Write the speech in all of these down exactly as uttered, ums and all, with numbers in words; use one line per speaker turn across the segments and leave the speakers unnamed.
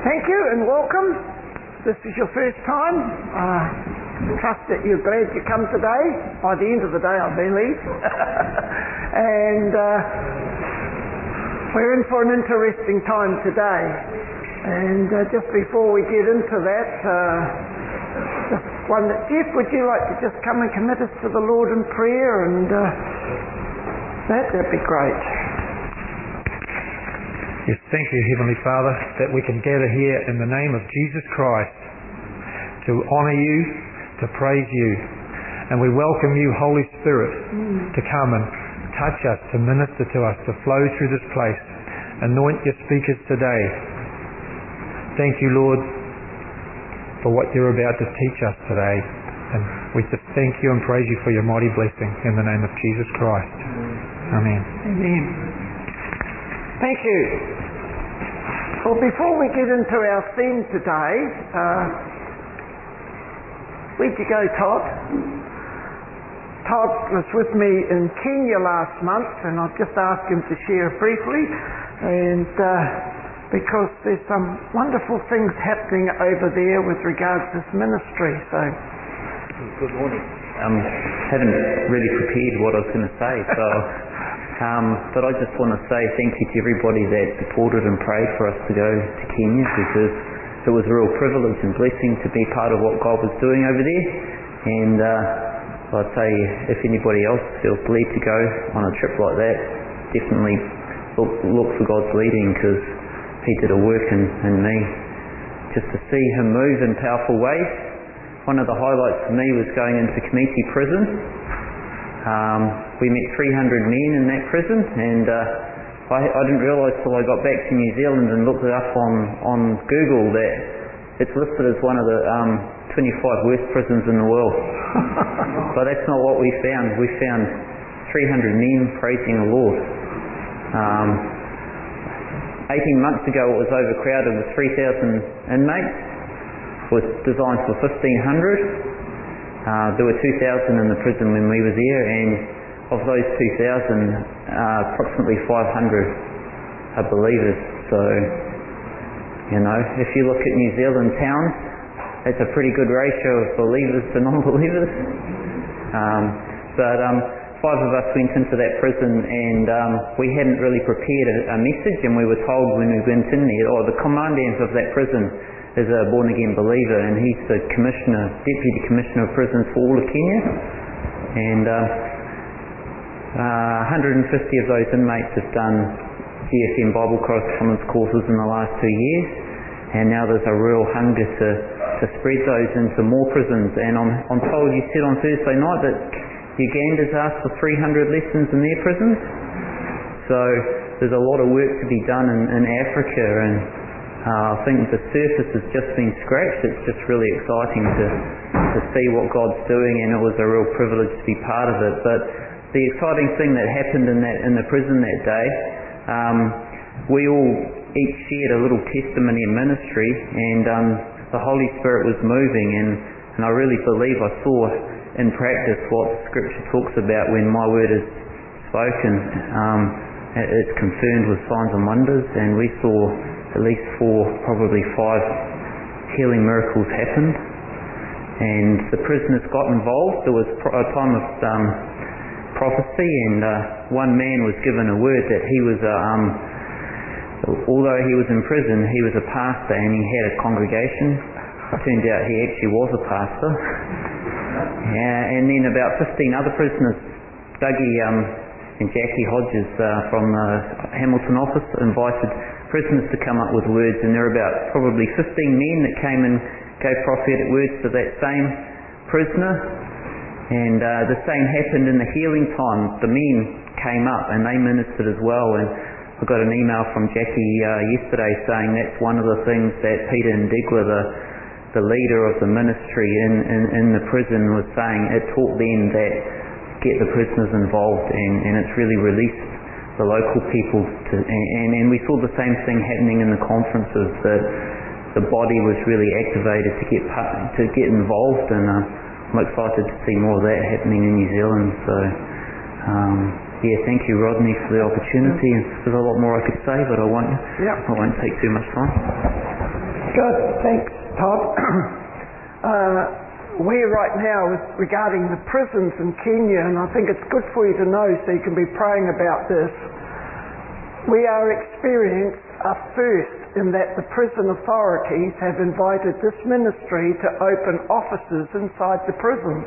Thank you and welcome. This is your first time. Uh, trust that you're glad you come today. By the end of the day, I believe. and uh, we're in for an interesting time today. And uh, just before we get into that, uh, just one that Jeff, would you like to just come and commit us to the Lord in prayer? And uh, that that'd be great.
Yes, thank you, Heavenly Father, that we can gather here in the name of Jesus Christ to honour you, to praise you. And we welcome you, Holy Spirit, mm. to come and touch us, to minister to us, to flow through this place. Anoint your speakers today. Thank you, Lord, for what you're about to teach us today. And we just thank you and praise you for your mighty blessing in the name of Jesus Christ. Amen.
Amen. Thank you. Well, before we get into our theme today, uh, where'd you go, Todd? Todd was with me in Kenya last month, and I've just asked him to share briefly, and uh, because there's some wonderful things happening over there with regards to this ministry. So,
good morning. Um, haven't really prepared what I was going to say, so. Um, but I just want to say thank you to everybody that supported and prayed for us to go to Kenya, because it was a real privilege and blessing to be part of what God was doing over there. And uh, I'd say if anybody else feels led to go on a trip like that, definitely look, look for God's leading, because He did a work in, in me. Just to see Him move in powerful ways. One of the highlights for me was going into community prison. Um, we met three hundred men in that prison, and uh, I, I didn't realise till I got back to New Zealand and looked it up on, on Google that it's listed as one of the um, twenty-five worst prisons in the world. But that's not what we found. We found three hundred men praising the Lord. Um, eighteen months ago it was overcrowded with three thousand inmates. It was designed for fifteen hundred. Uh, there were two thousand in the prison when we were there, and of those two thousand, uh, approximately five hundred are believers. So, you know, if you look at New Zealand towns, that's a pretty good ratio of believers to non-believers. Um, but um, five of us went into that prison, and um, we hadn't really prepared a, a message, and we were told when we went in there, or the commandant of that prison is a born-again believer, and he's the commissioner, deputy commissioner of prisons for all of Kenya. And uh, uh, one hundred fifty of those inmates have done G F M Bible correspondence courses in the last two years, and now there's a real hunger to, to spread those into more prisons. And I'm, I'm told you said on Thursday night that Uganda's asked for three hundred lessons in their prisons. So there's a lot of work to be done in, in Africa, and Uh, I think the surface has just been scratched. It's just really exciting to to see what God's doing, and it was a real privilege to be part of it. But the exciting thing that happened in that in the prison that day, um, we all each shared a little testimony in ministry, and um, the Holy Spirit was moving, and, and I really believe I saw in practice what Scripture talks about when my word is spoken. Um, it's confirmed with signs and wonders, and we saw at least four, probably five healing miracles happened, and the prisoners got involved. There was a time of um, prophecy, and uh, one man was given a word that he was, a, um, although he was in prison, he was a pastor and he had a congregation. It turned out he actually was a pastor. Yeah, and then about fifteen other prisoners, Dougie um, and Jackie Hodges uh, from the Hamilton office, invited prisoners to come up with words, and there were about probably fifteen men that came and gave prophetic words to that same prisoner. And uh, the same happened in the healing time. The men came up and they ministered as well, and I got an email from Jackie uh, yesterday saying that's one of the things that Peter Ndigwa, the, the leader of the ministry in, in, in the prison, was saying. It taught them that get the prisoners involved, and, and it's really released the local people to, and, and we saw the same thing happening in the conferences, that the body was really activated to get to get involved, and uh, I'm excited to see more of that happening in New Zealand. So um, yeah, thank you, Rodney, for the opportunity, and there's a lot more I could say, but I won't,
yep.
I won't take too much time.
Good, thanks, Todd. uh, we're right now is regarding the prisons in Kenya, and I think it's good for you to know so you can be praying about this. We are experiencing a first in that the prison authorities have invited this ministry to open offices inside the prisons.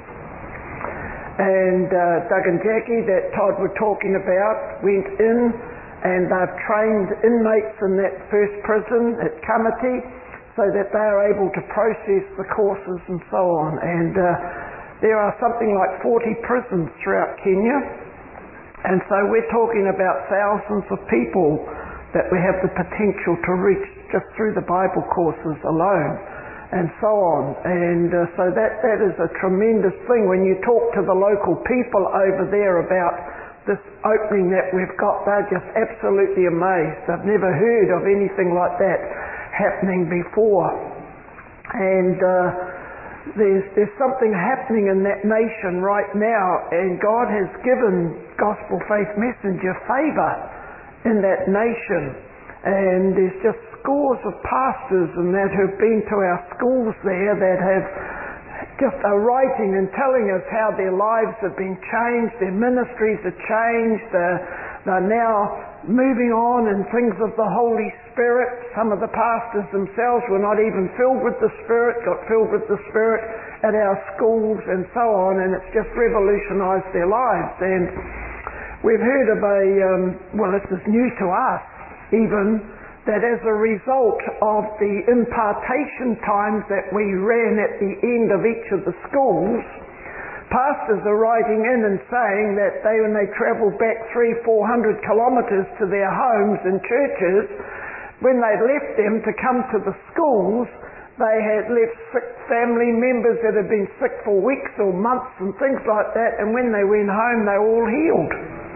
And uh, Doug and Jackie, that Todd were talking about, went in and they've trained inmates in that first prison at Kamiti so that they are able to process the courses and so on. And uh, there are something like forty prisons throughout Kenya. And so we're talking about thousands of people that we have the potential to reach just through the Bible courses alone, and so on. And uh, so that, that is a tremendous thing. When you talk to the local people over there about this opening that we've got, they're just absolutely amazed. They've never heard of anything like that happening before. And uh, there's, there's something happening in that nation right now, and God has given Gospel Faith Messenger favour in that nation. And there's just scores of pastors and that have been to our schools there that have just are writing and telling us how their lives have been changed, their ministries have changed, they're, they're now moving on in things of the Holy Spirit. Some of the pastors themselves were not even filled with the Spirit, got filled with the Spirit at our schools and so on, and it's just revolutionised their lives. And we've heard of a, um, well, this is new to us even, that as a result of the impartation times that we ran at the end of each of the schools, pastors are writing in and saying that they, when they travelled back three, four hundred kilometres to their homes and churches, when they left them to come to the schools, they had left sick family members that had been sick for weeks or months and things like that, and when they went home they were all healed.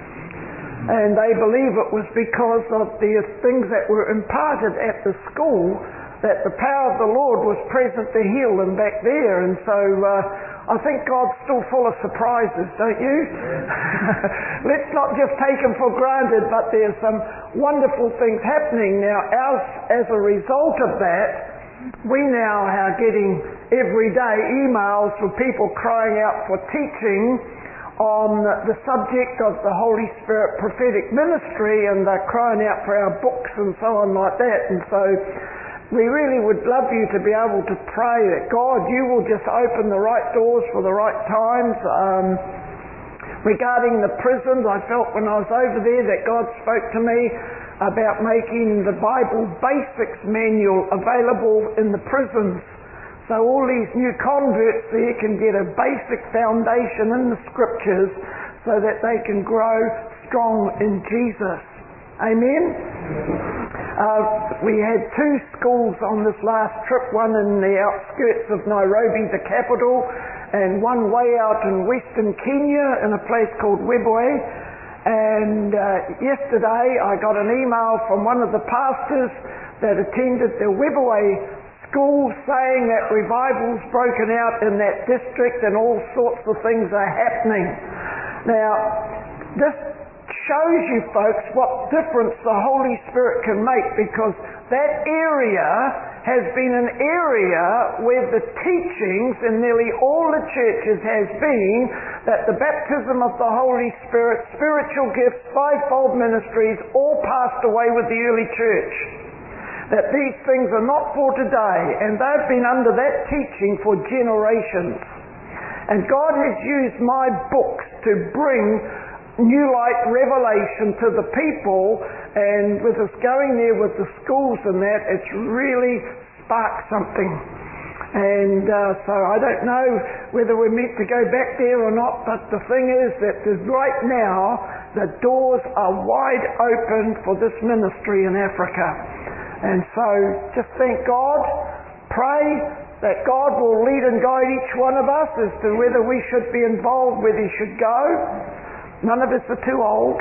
And they believe it was because of the things that were imparted at the school, that the power of the Lord was present to heal them back there. And so uh, I think God's still full of surprises, don't you? Let's not just take Him for granted, but there's some wonderful things happening. Now, as, as a result of that, we now are getting everyday emails from people crying out for teaching on the subject of the Holy Spirit prophetic ministry, and they're crying out for our books and so on like that. And so we really would love you to be able to pray that God, you will just open the right doors for the right times. Um, regarding the prisons, I felt when I was over there that God spoke to me about making the Bible Basics Manual available in the prisons. So all these new converts there can get a basic foundation in the Scriptures so that they can grow strong in Jesus. Amen? Uh, we had two schools on this last trip, one in the outskirts of Nairobi, the capital, and one way out in western Kenya in a place called Webwe. And uh, yesterday I got an email from one of the pastors that attended the Webwe school saying that revival's broken out in that district and all sorts of things are happening. Now, this shows you folks what difference the Holy Spirit can make, because that area has been an area where the teachings in nearly all the churches has been that the baptism of the Holy Spirit, spiritual gifts, fivefold ministries all passed away with the early church. That these things are not for today, and they've been under that teaching for generations. And God has used my books to bring new light revelation to the people, and with us going there with the schools and that, it's really sparked something. And uh, so I don't know whether we're meant to go back there or not, but the thing is that right now the doors are wide open for this ministry in Africa. And so just thank God, pray that God will lead and guide each one of us as to whether we should be involved, whether He should go. None of us are too old.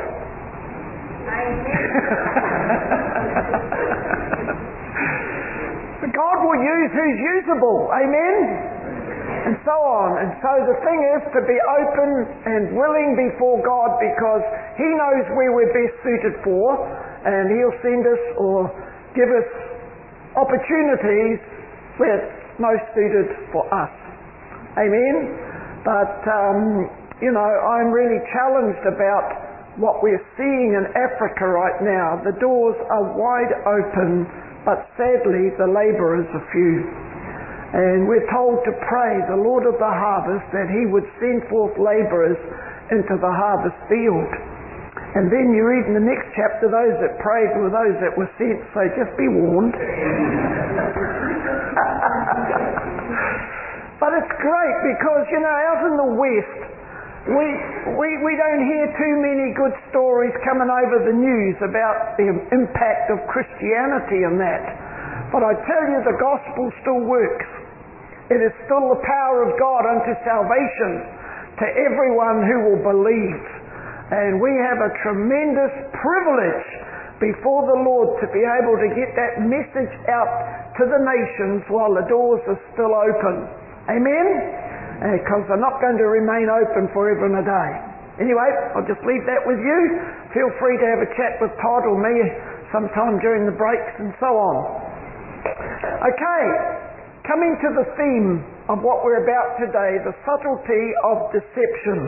But God will use who's usable. Amen? And so on. And so the thing is to be open and willing before God, because He knows where we're best suited for, and He'll send us or give us opportunities where it's most suited for us. Amen? But, um, you know, I'm really challenged about what we're seeing in Africa right now. The doors are wide open, but sadly the labourers are few. And we're told to pray the Lord of the harvest that He would send forth labourers into the harvest field. And then you read in the next chapter, those that prayed were those that were sent, so just be warned. But it's great because, you know, out in the West, we, we, we don't hear too many good stories coming over the news about the impact of Christianity and that. But I tell you, the gospel still works. It is still the power of God unto salvation to everyone who will believe. And we have a tremendous privilege before the Lord to be able to get that message out to the nations while the doors are still open. Amen? Because they're not going to remain open forever and a day. Anyway, I'll just leave that with you. Feel free to have a chat with Todd or me sometime during the breaks and so on. Okay, coming to the theme of what we're about today, the subtlety of deception.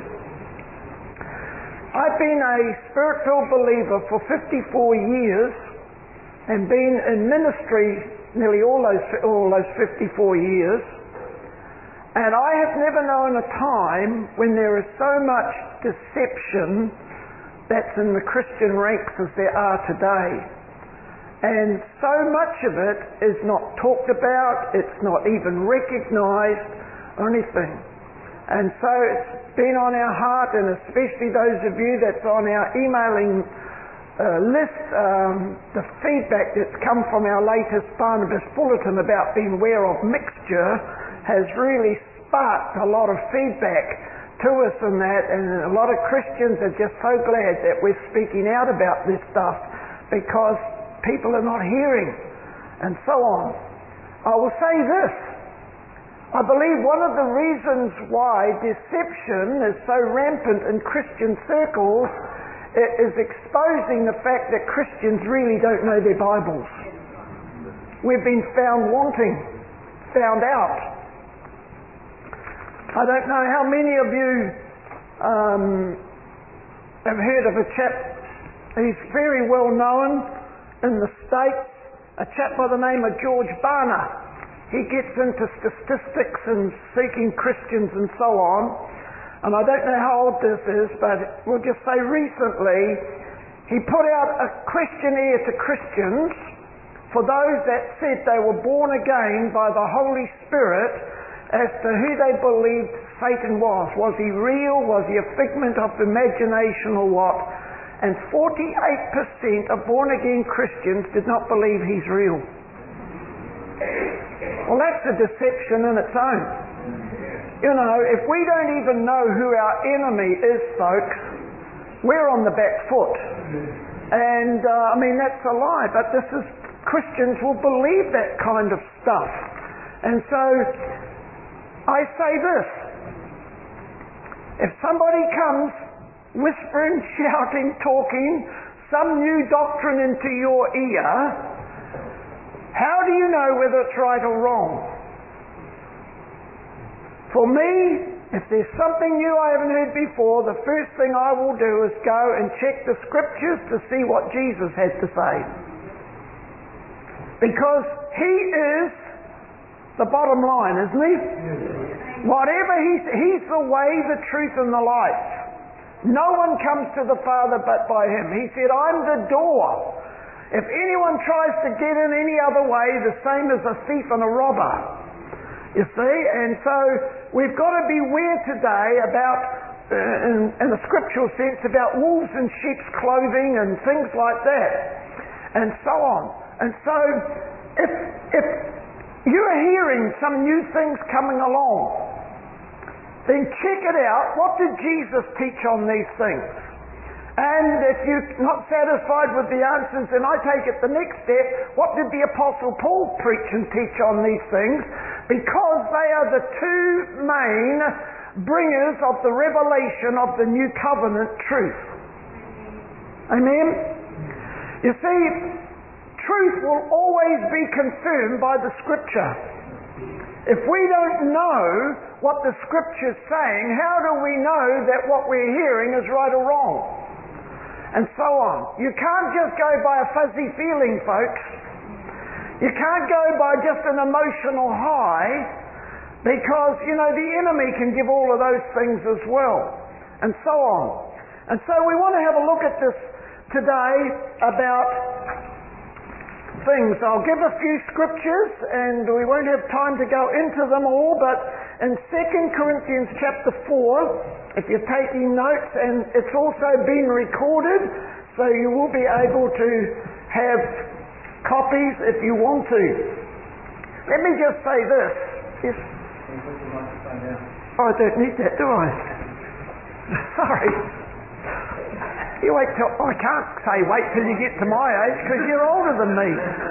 I've been a Spirit-filled believer for fifty-four years and been in ministry nearly all those, all those fifty-four years. And I have never known a time when there is so much deception that's in the Christian ranks as there are today. And so much of it is not talked about, it's not even recognised or anything. And so it's been on our heart, and especially those of you that's on our emailing uh, list, um, the feedback that's come from our latest Barnabas Bulletin about being aware of mixture has really sparked a lot of feedback to us in that, and a lot of Christians are just so glad that we're speaking out about this stuff because people are not hearing and so on. I will say this, I believe one of the reasons why deception is so rampant in Christian circles is exposing the fact that Christians really don't know their Bibles. We've been found wanting, found out. I don't know how many of you um, have heard of a chap, he's very well known in the States, a chap by the name of George Barna. He gets into statistics and seeking Christians and so on. And I don't know how old this is, but we'll just say recently, he put out a questionnaire to Christians for those that said they were born again by the Holy Spirit as to who they believed Satan was. Was he real? Was he a figment of imagination or what? And forty-eight percent of born-again Christians did not believe he's real. Well, that's a deception in its own. You know, if we don't even know who our enemy is, folks, we're on the back foot. And, uh, I mean, that's a lie, but this is, Christians will believe that kind of stuff. And so, I say this, if somebody comes whispering, shouting, talking some new doctrine into your ear, how do you know whether it's right or wrong? For me, if there's something new I haven't heard before, the first thing I will do is go and check the scriptures to see what Jesus had to say. Because He is the bottom line, isn't He? Whatever He's, He's the way, the truth and the life. No one comes to the Father but by Him. He said, I'm the door. If anyone tries to get in any other way, the same as a thief and a robber. You see? And so we've got to beware today about, uh, in, in a scriptural sense, about wolves in sheep's clothing and things like that. And so on. And so if, if you're hearing some new things coming along, then check it out. What did Jesus teach on these things? And if you're not satisfied with the answers, then I take it the next step. What did the Apostle Paul preach and teach on these things? Because they are the two main bringers of the revelation of the new covenant truth. Amen? You see, truth will always be confirmed by the Scripture. If we don't know what the Scripture's saying, how do we know that what we're hearing is right or wrong? And so on. You can't just go by a fuzzy feeling, folks. You can't go by just an emotional high, because, you know, the enemy can give all of those things as well, and so on. And so we want to have a look at this today about things. I'll give a few scriptures, and we won't have time to go into them all, but in Second Corinthians chapter four, if you're taking notes, and it's also been recorded, so you will be able to have copies if you want to. Let me just say this. Yes. Oh, I don't need that, do I? Sorry. You wait till... Oh, I can't say wait till you get to my age, because you're older than me.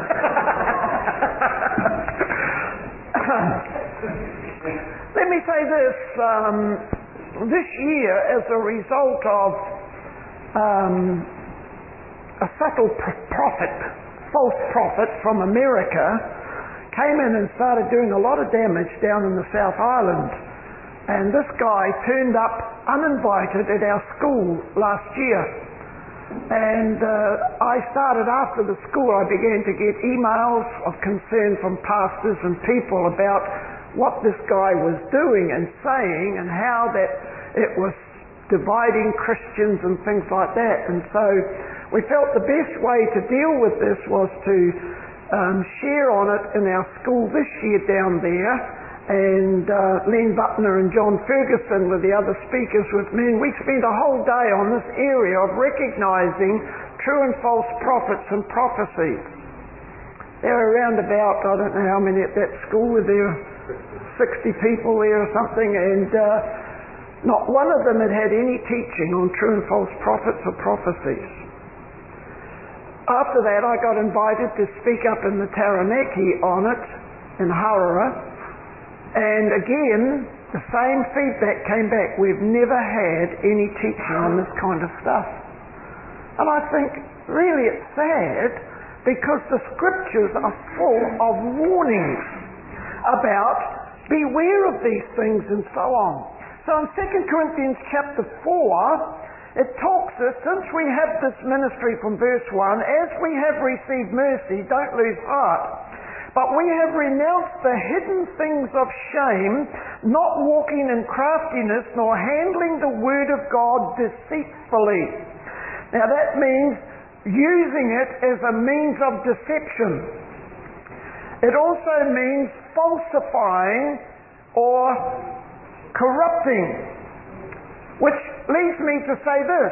Let me say this. Um, this year, as a result of um, a subtle prophet, false prophet from America, came in and started doing a lot of damage down in the South Island. And this guy turned up uninvited at our school last year. And uh, I started after the school, I began to get emails of concern from pastors and people about what this guy was doing and saying, and how that it was dividing Christians and things like that. And so we felt the best way to deal with this was to um, share on it in our school this year down there. And uh, Len Butner and John Ferguson were the other speakers with me, and we spent a whole day on this area of recognising true and false prophets and prophecies. There were around about, I don't know how many at that school, were there sixty people there or something, and uh, not one of them had had any teaching on true and false prophets or prophecies. After that, I got invited to speak up in the Taranaki on it in Harara. And again, the same feedback came back. We've never had any teaching on this kind of stuff. And I think, really it's sad, because the scriptures are full of warnings about beware of these things and so on. So in Second Corinthians chapter four, it talks us, since we have this ministry from verse one, as we have received mercy, don't lose heart. But we have renounced the hidden things of shame, not walking in craftiness, nor handling the word of God deceitfully. Now that means using it as a means of deception. It also means falsifying or corrupting. Which leads me to say this.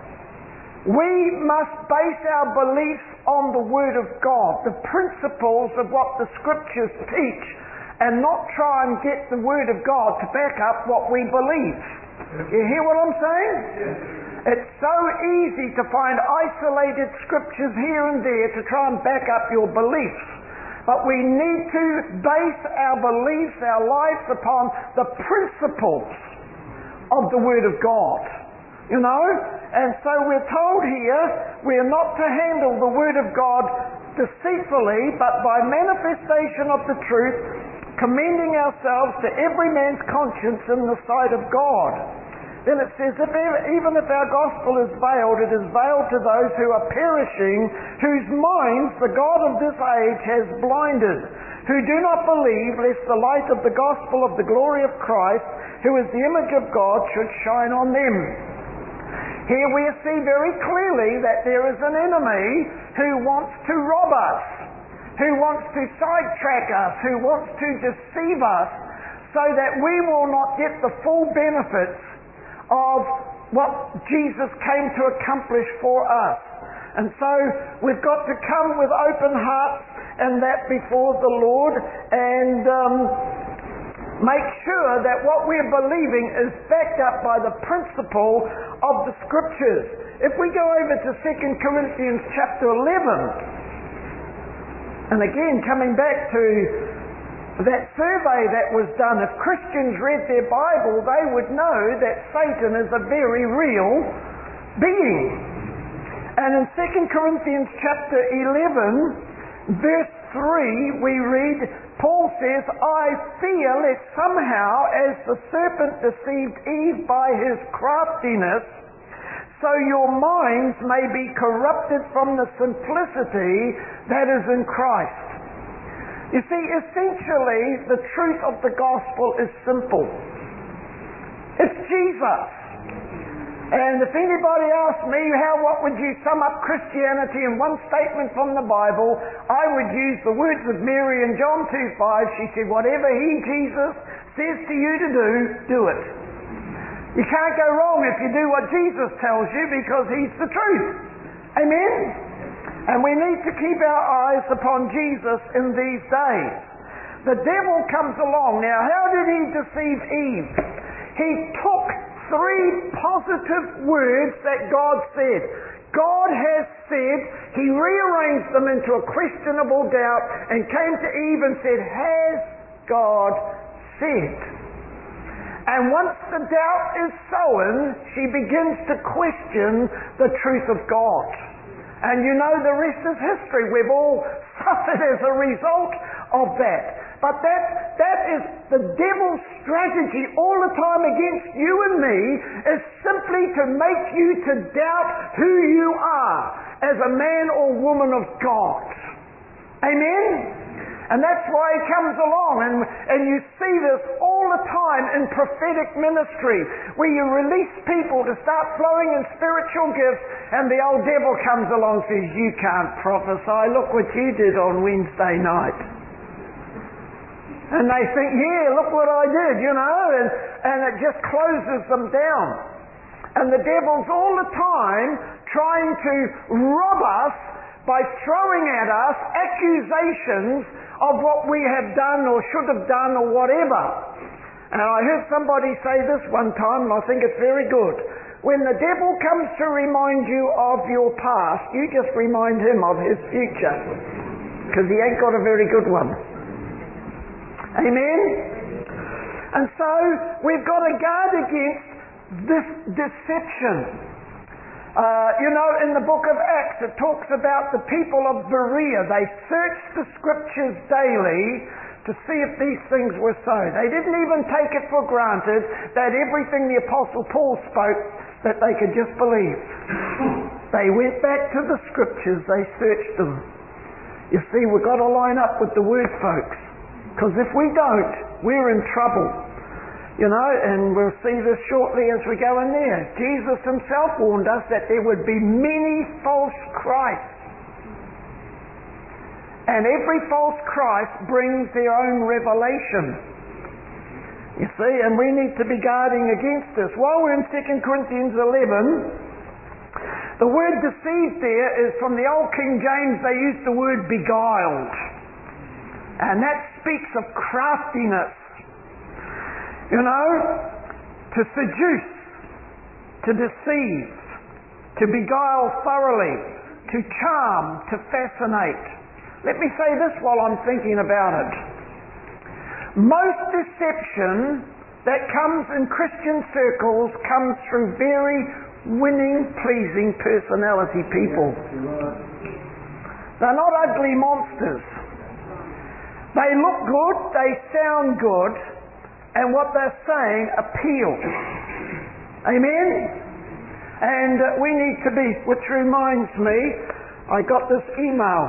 We must base our beliefs on the Word of God, the principles of what the Scriptures teach, and not try and get the Word of God to back up what we believe. You hear what I'm saying? It's so easy to find isolated Scriptures here and there to try and back up your beliefs. But we need to base our beliefs, our lives, upon the principles of the Word of God. You know? And so we're told here, we are not to handle the Word of God deceitfully, but by manifestation of the truth, commending ourselves to every man's conscience in the sight of God. Then it says, if even if our gospel is veiled, it is veiled to those who are perishing, whose minds the God of this age has blinded, who do not believe, lest the light of the gospel of the glory of Christ, who is the image of God, should shine on them. Here we see very clearly that there is an enemy who wants to rob us, who wants to sidetrack us, who wants to deceive us, so that we will not get the full benefits of what Jesus came to accomplish for us. And so we've got to come with open hearts and that before the Lord, and um, make sure that what we're believing is backed up by the principle of the Scriptures. If we go over to Second Corinthians chapter eleven, and again coming back to that survey that was done, if Christians read their Bible, they would know that Satan is a very real being. And in Second Corinthians chapter eleven, verse three, we read, Paul says, I fear lest somehow, as the serpent deceived Eve by his craftiness, so your minds may be corrupted from the simplicity that is in Christ. You see, essentially, the truth of the gospel is simple. It's Jesus. And if anybody asked me, how, what would you sum up Christianity in one statement from the Bible, I would use the words of Mary in John two five. She said, whatever He, Jesus, says to you to do, do it. You can't go wrong if you do what Jesus tells you, because He's the truth. Amen? And we need to keep our eyes upon Jesus in these days. The devil comes along. Now, how did he deceive Eve? He took three positive words that God said. God has said, He rearranged them into a questionable doubt and came to Eve and said, has God said? And once the doubt is sown, she begins to question the truth of God. And you know the rest is history. We've all suffered as a result of that. But that, that is the devil's strategy all the time against you and me, is simply to make you to doubt who you are as a man or woman of God. Amen? And that's why he comes along, and, and you see this all the time in prophetic ministry, where you release people to start flowing in spiritual gifts, and the old devil comes along and says, you can't prophesy, look what you did on Wednesday night. And they think, yeah, look what I did, you know, and, and it just closes them down. And the devil's all the time trying to rob us by throwing at us accusations of what we have done or should have done or whatever. And I heard somebody say this one time, and I think it's very good. When the devil comes to remind you of your past, you just remind him of his future, because he ain't got a very good one. Amen? And so we've got to guard against this deception. Uh, you know, in the book of Acts, it talks about the people of Berea. They searched the scriptures daily to see if these things were so. They didn't even take it for granted that everything the Apostle Paul spoke, that they could just believe. They went back to the scriptures, they searched them. You see, we've got to line up with the Word, folks. Because if we don't, we're in trouble. You know, and we'll see this shortly as we go in there. Jesus Himself warned us that there would be many false Christs. And every false Christ brings their own revelation. You see, and we need to be guarding against this. While we're in Second Corinthians eleven, the word deceived there is from the Old King James. They used the word beguiled. And that speaks of craftiness. You know, to seduce, to deceive, to beguile thoroughly, to charm, to fascinate. Let me say this while I'm thinking about it. Most deception that comes in Christian circles comes through very winning, pleasing personality people. They're not ugly monsters. They look good, they sound good, and what they're saying appeals. Amen? And uh, we need to be, which reminds me, I got this email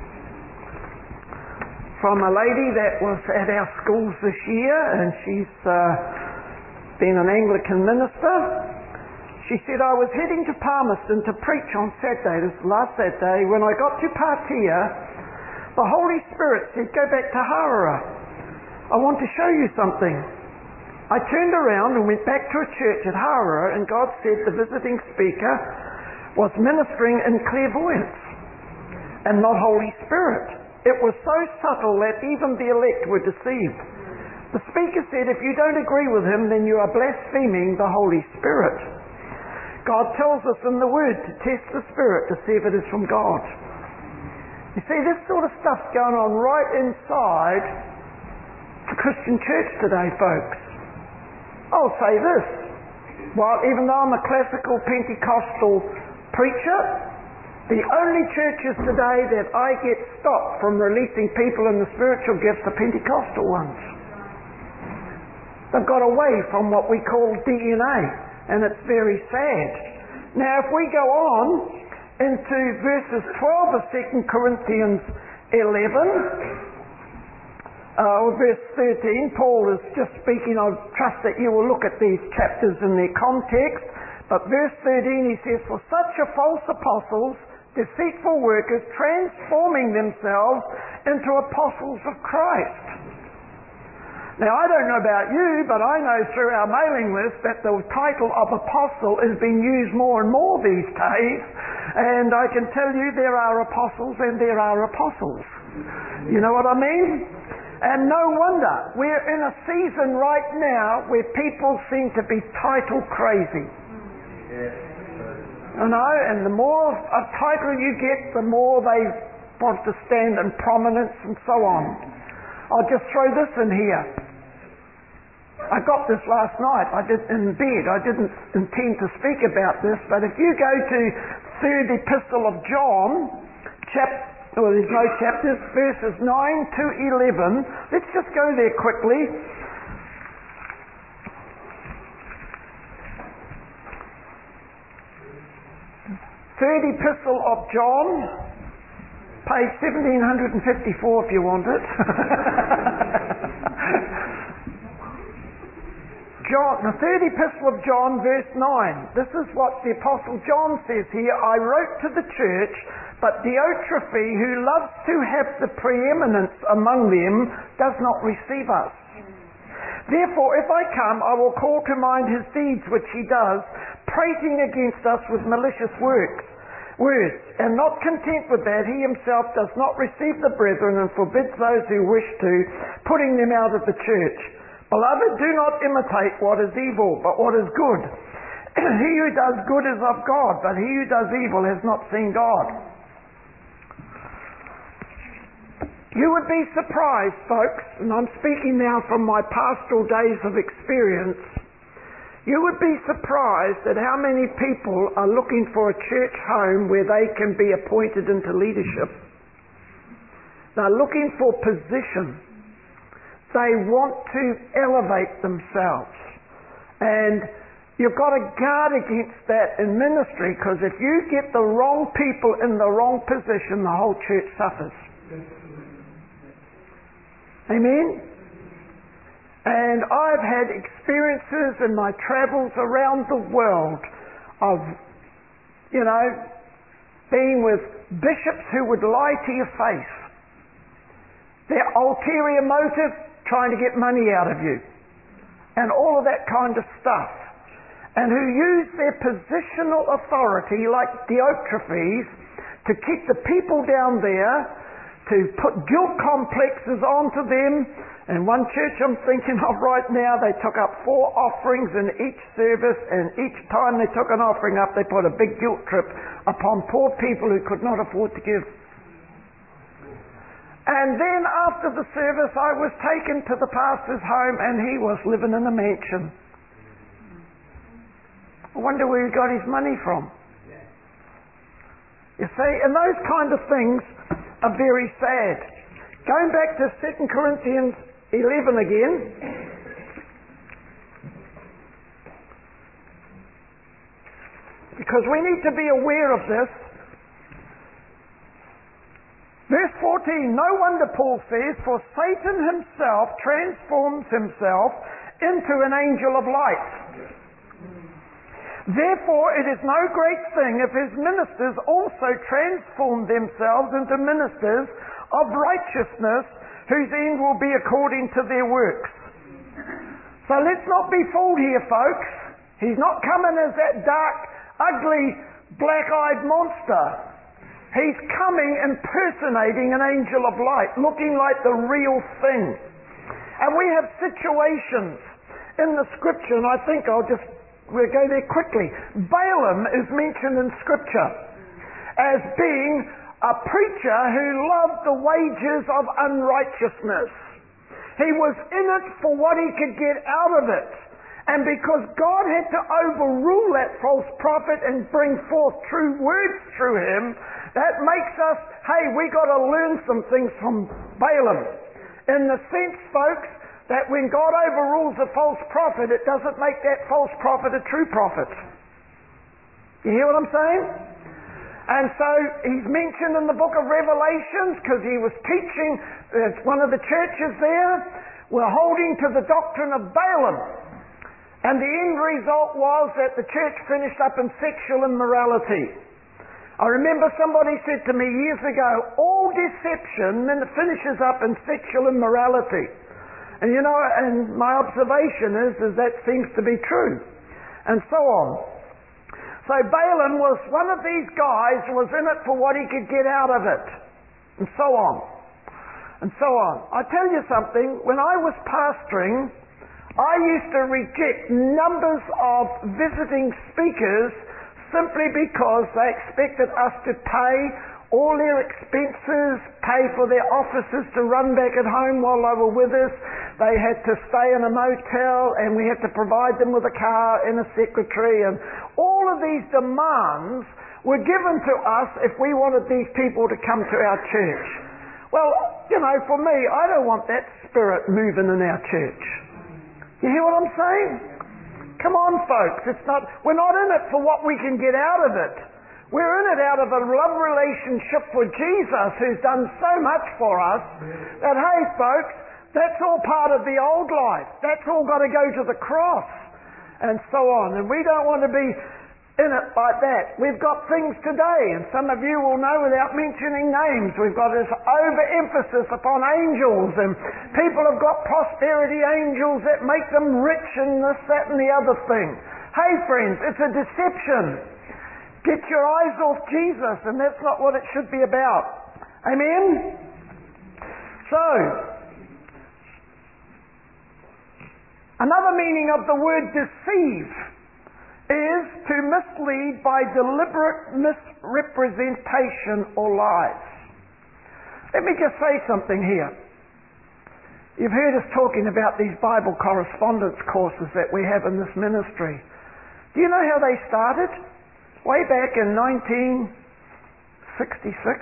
from a lady that was at our schools this year, and she's uh, been an Anglican minister. She said, I was heading to Palmerston to preach on Saturday, this last Saturday. When I got to Partia, the Holy Spirit said, go back to Harara. I want to show you something. I turned around and went back to a church at Harara, and God said the visiting speaker was ministering in clairvoyance and not Holy Spirit. It was so subtle that even the elect were deceived. The speaker said, if you don't agree with him, then you are blaspheming the Holy Spirit. God tells us in the Word to test the Spirit to see if it is from God. You see, this sort of stuff's going on right inside the Christian church today, folks. I'll say this. Well, even though I'm a classical Pentecostal preacher, The only churches today that I get stopped from releasing people in the spiritual gifts are Pentecostal ones. They've got away from what we call D N A, and it's very sad. Now, if we go on into verses twelve of Second Corinthians eleven, uh, or verse thirteen, Paul is just speaking. I trust that you will look at these chapters in their context. But verse thirteen, he says, "For such are false apostles, deceitful workers, transforming themselves into apostles of Christ." Now, I don't know about you, but I know through our mailing list that the title of apostle is being used more and more these days. And I can tell you there are apostles and there are apostles. You know what I mean? And no wonder. We're in a season right now where people seem to be title crazy. You know, and the more a title you get, the more they want to stand in prominence and so on. I'll just throw this in here. I got this last night. I did in bed. I didn't intend to speak about this, but if you go to third epistle of John, chap, well, there's no chapters, verses nine to eleven. Let's just go there quickly. Third epistle of John, page seventeen fifty-four if you want it. John, the third epistle of John, verse nine. This is what the Apostle John says here. "I wrote to the church, but Diotrephes, who loves to have the preeminence among them, does not receive us. Therefore, if I come, I will call to mind his deeds which he does, prating against us with malicious works. Words, and not content with that, he himself does not receive the brethren and forbids those who wish to, putting them out of the church. Beloved, do not imitate what is evil, but what is good. He who does good is of God, but he who does evil has not seen God." You would be surprised, folks, and I'm speaking now from my pastoral days of experience, you would be surprised at how many people are looking for a church home where they can be appointed into leadership. They're looking for position. They want to elevate themselves. And you've got to guard against that in ministry, because if you get the wrong people in the wrong position, the whole church suffers. Amen? And I've had experiences in my travels around the world of, you know, being with bishops who would lie to your face. Their ulterior motive, trying to get money out of you, and all of that kind of stuff, and who use their positional authority like Diotrephes to keep the people down there, to put guilt complexes onto them. And one church I'm thinking of right now, they took up four offerings in each service, and each time they took an offering up, they put a big guilt trip upon poor people who could not afford to give. And then after the service, I was taken to the pastor's home, and he was living in a mansion. I wonder where he got his money from. You see, and those kind of things are very sad. Going back to Second Corinthians eleven again. Because we need to be aware of this. Verse fourteen, "No wonder," Paul says, "for Satan himself transforms himself into an angel of light. Therefore it is no great thing if his ministers also transform themselves into ministers of righteousness, whose end will be according to their works." So let's not be fooled here, folks. He's not coming as that dark, ugly, black-eyed monster. He's coming impersonating an angel of light, looking like the real thing. And we have situations in the scripture, and I think I'll just we'll go there quickly. Balaam is mentioned in scripture as being a preacher who loved the wages of unrighteousness. He was in it for what he could get out of it. And because God had to overrule that false prophet and bring forth true words through him, that makes us, hey, we got to learn some things from Balaam. In the sense, folks, that when God overrules a false prophet, it doesn't make that false prophet a true prophet. You hear what I'm saying? And so he's mentioned in the book of Revelations because he was teaching uh, one of the churches there, were holding to the doctrine of Balaam. And the end result was that the church finished up in sexual immorality. I remember somebody said to me years ago, all deception finishes up in sexual immorality. And you know, and my observation is, is that seems to be true. And so on. So Balaam was one of these guys who was in it for what he could get out of it. And so on. And so on. I tell you something, when I was pastoring, I used to reject numbers of visiting speakers simply because they expected us to pay all their expenses, pay for their offices to run back at home while they were with us. They had to stay in a motel and we had to provide them with a car and a secretary, and all of these demands were given to us if we wanted these people to come to our church. Well, you know, for me, I don't want that spirit moving in our church. You hear what I'm saying? Come on, folks. It's not, we're not in it for what we can get out of it. We're in it out of a love relationship with Jesus, who's done so much for us, that, hey, folks, that's all part of the old life. That's all got to go to the cross, and so on. And we don't want to be in it like that. We've got things today, and some of you will know without mentioning names, we've got this overemphasis upon angels, and people have got prosperity angels that make them rich and this, that, and the other thing. Hey, friends, it's a deception. Get your eyes off Jesus, and that's not what it should be about. Amen? So, another meaning of the word deceive is to mislead by deliberate misrepresentation or lies. Let me just say something here. You've heard us talking about these Bible correspondence courses that we have in this ministry. Do you know how they started? Way back in nineteen sixty-six.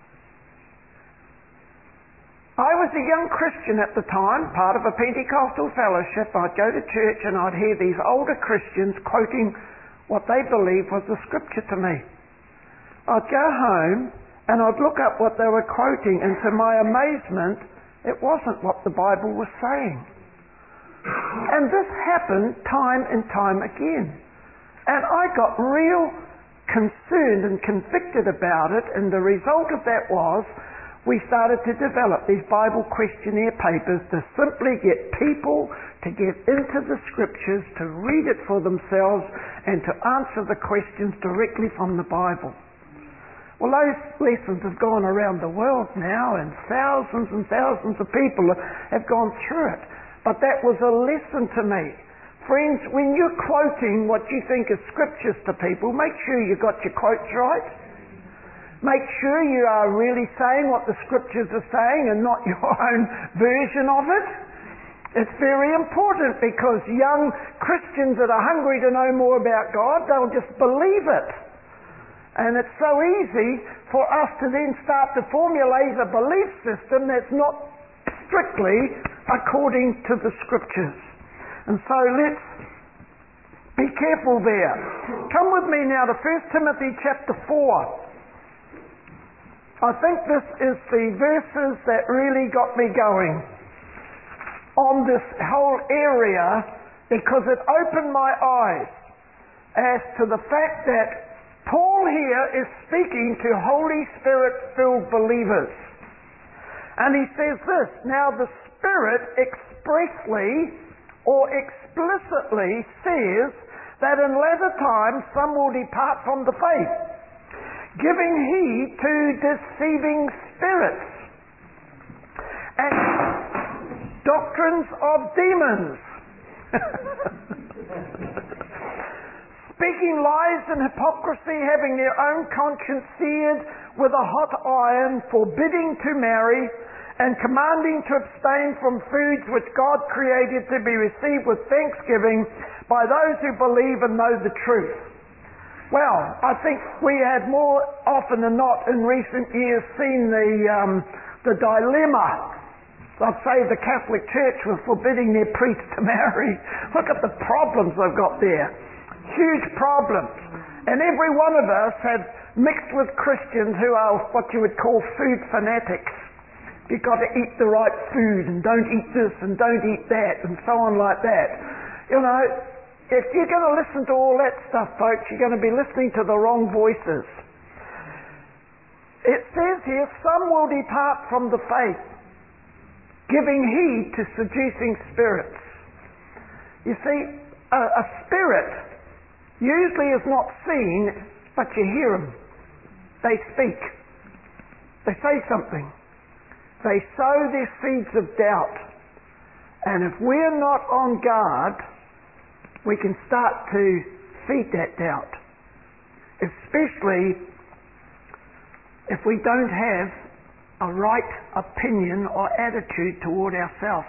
I was a young Christian at the time, part of a Pentecostal fellowship. I'd go to church and I'd hear these older Christians quoting what they believed was the scripture to me. I'd go home and I'd look up what they were quoting, and to my amazement, it wasn't what the Bible was saying. And this happened time and time again. And I got real concerned and convicted about it, and the result of that was we started to develop these Bible questionnaire papers to simply get people to get into the scriptures, to read it for themselves, and to answer the questions directly from the Bible. Well, those lessons have gone around the world now, and thousands and thousands of people have gone through it. But that was a lesson to me. Friends, when you're quoting what you think is scriptures to people, make sure you got your quotes right. Make sure you are really saying what the scriptures are saying and not your own version of it. It's very important, because young Christians that are hungry to know more about God, they'll just believe it. And it's so easy for us to then start to formulate a belief system that's not strictly according to the scriptures. And so let's be careful there. Come with me now to First Timothy chapter four. I think this is the verses that really got me going on this whole area, because it opened my eyes as to the fact that Paul here is speaking to Holy Spirit-filled believers. And he says this, "Now the Spirit expressly or explicitly says that in latter times some will depart from the faith, giving heed to deceiving spirits and doctrines of demons, speaking lies and hypocrisy, having their own conscience seared with a hot iron, forbidding to marry, and commanding to abstain from foods which God created to be received with thanksgiving by those who believe and know the truth. Well, I think we had more often than not in recent years seen the, um, the dilemma. I'd say the Catholic Church was forbidding their priests to marry. Look at the problems they've got there. Huge problems. And every one of us have mixed with Christians who are what you would call food fanatics. You've got to eat the right food and don't eat this and don't eat that and so on like that. You know, if you're going to listen to all that stuff, folks, you're going to be listening to the wrong voices. It says here, some will depart from the faith, giving heed to seducing spirits. You see, a, a spirit usually is not seen, but you hear them. They speak. They say something. They sow their seeds of doubt. And if we're not on guard, we can start to feed that doubt. Especially if we don't have a right opinion or attitude toward ourselves.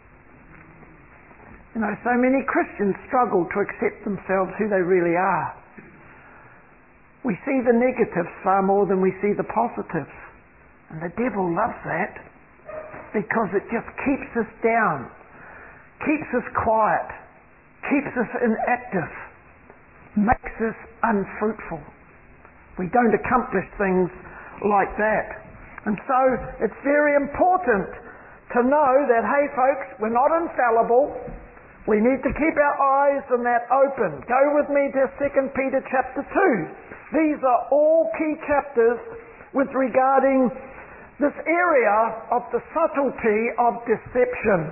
You know, so many Christians struggle to accept themselves who they really are. We see the negatives far more than we see the positives. And the devil loves that because it just keeps us down, keeps us quiet, keeps us inactive, makes us unfruitful. We don't accomplish things like that. And so it's very important to know that, hey folks, we're not infallible. We need to keep our eyes and that open. Go with me to Second Peter chapter two. These are all key chapters with regarding this area of the subtlety of deception.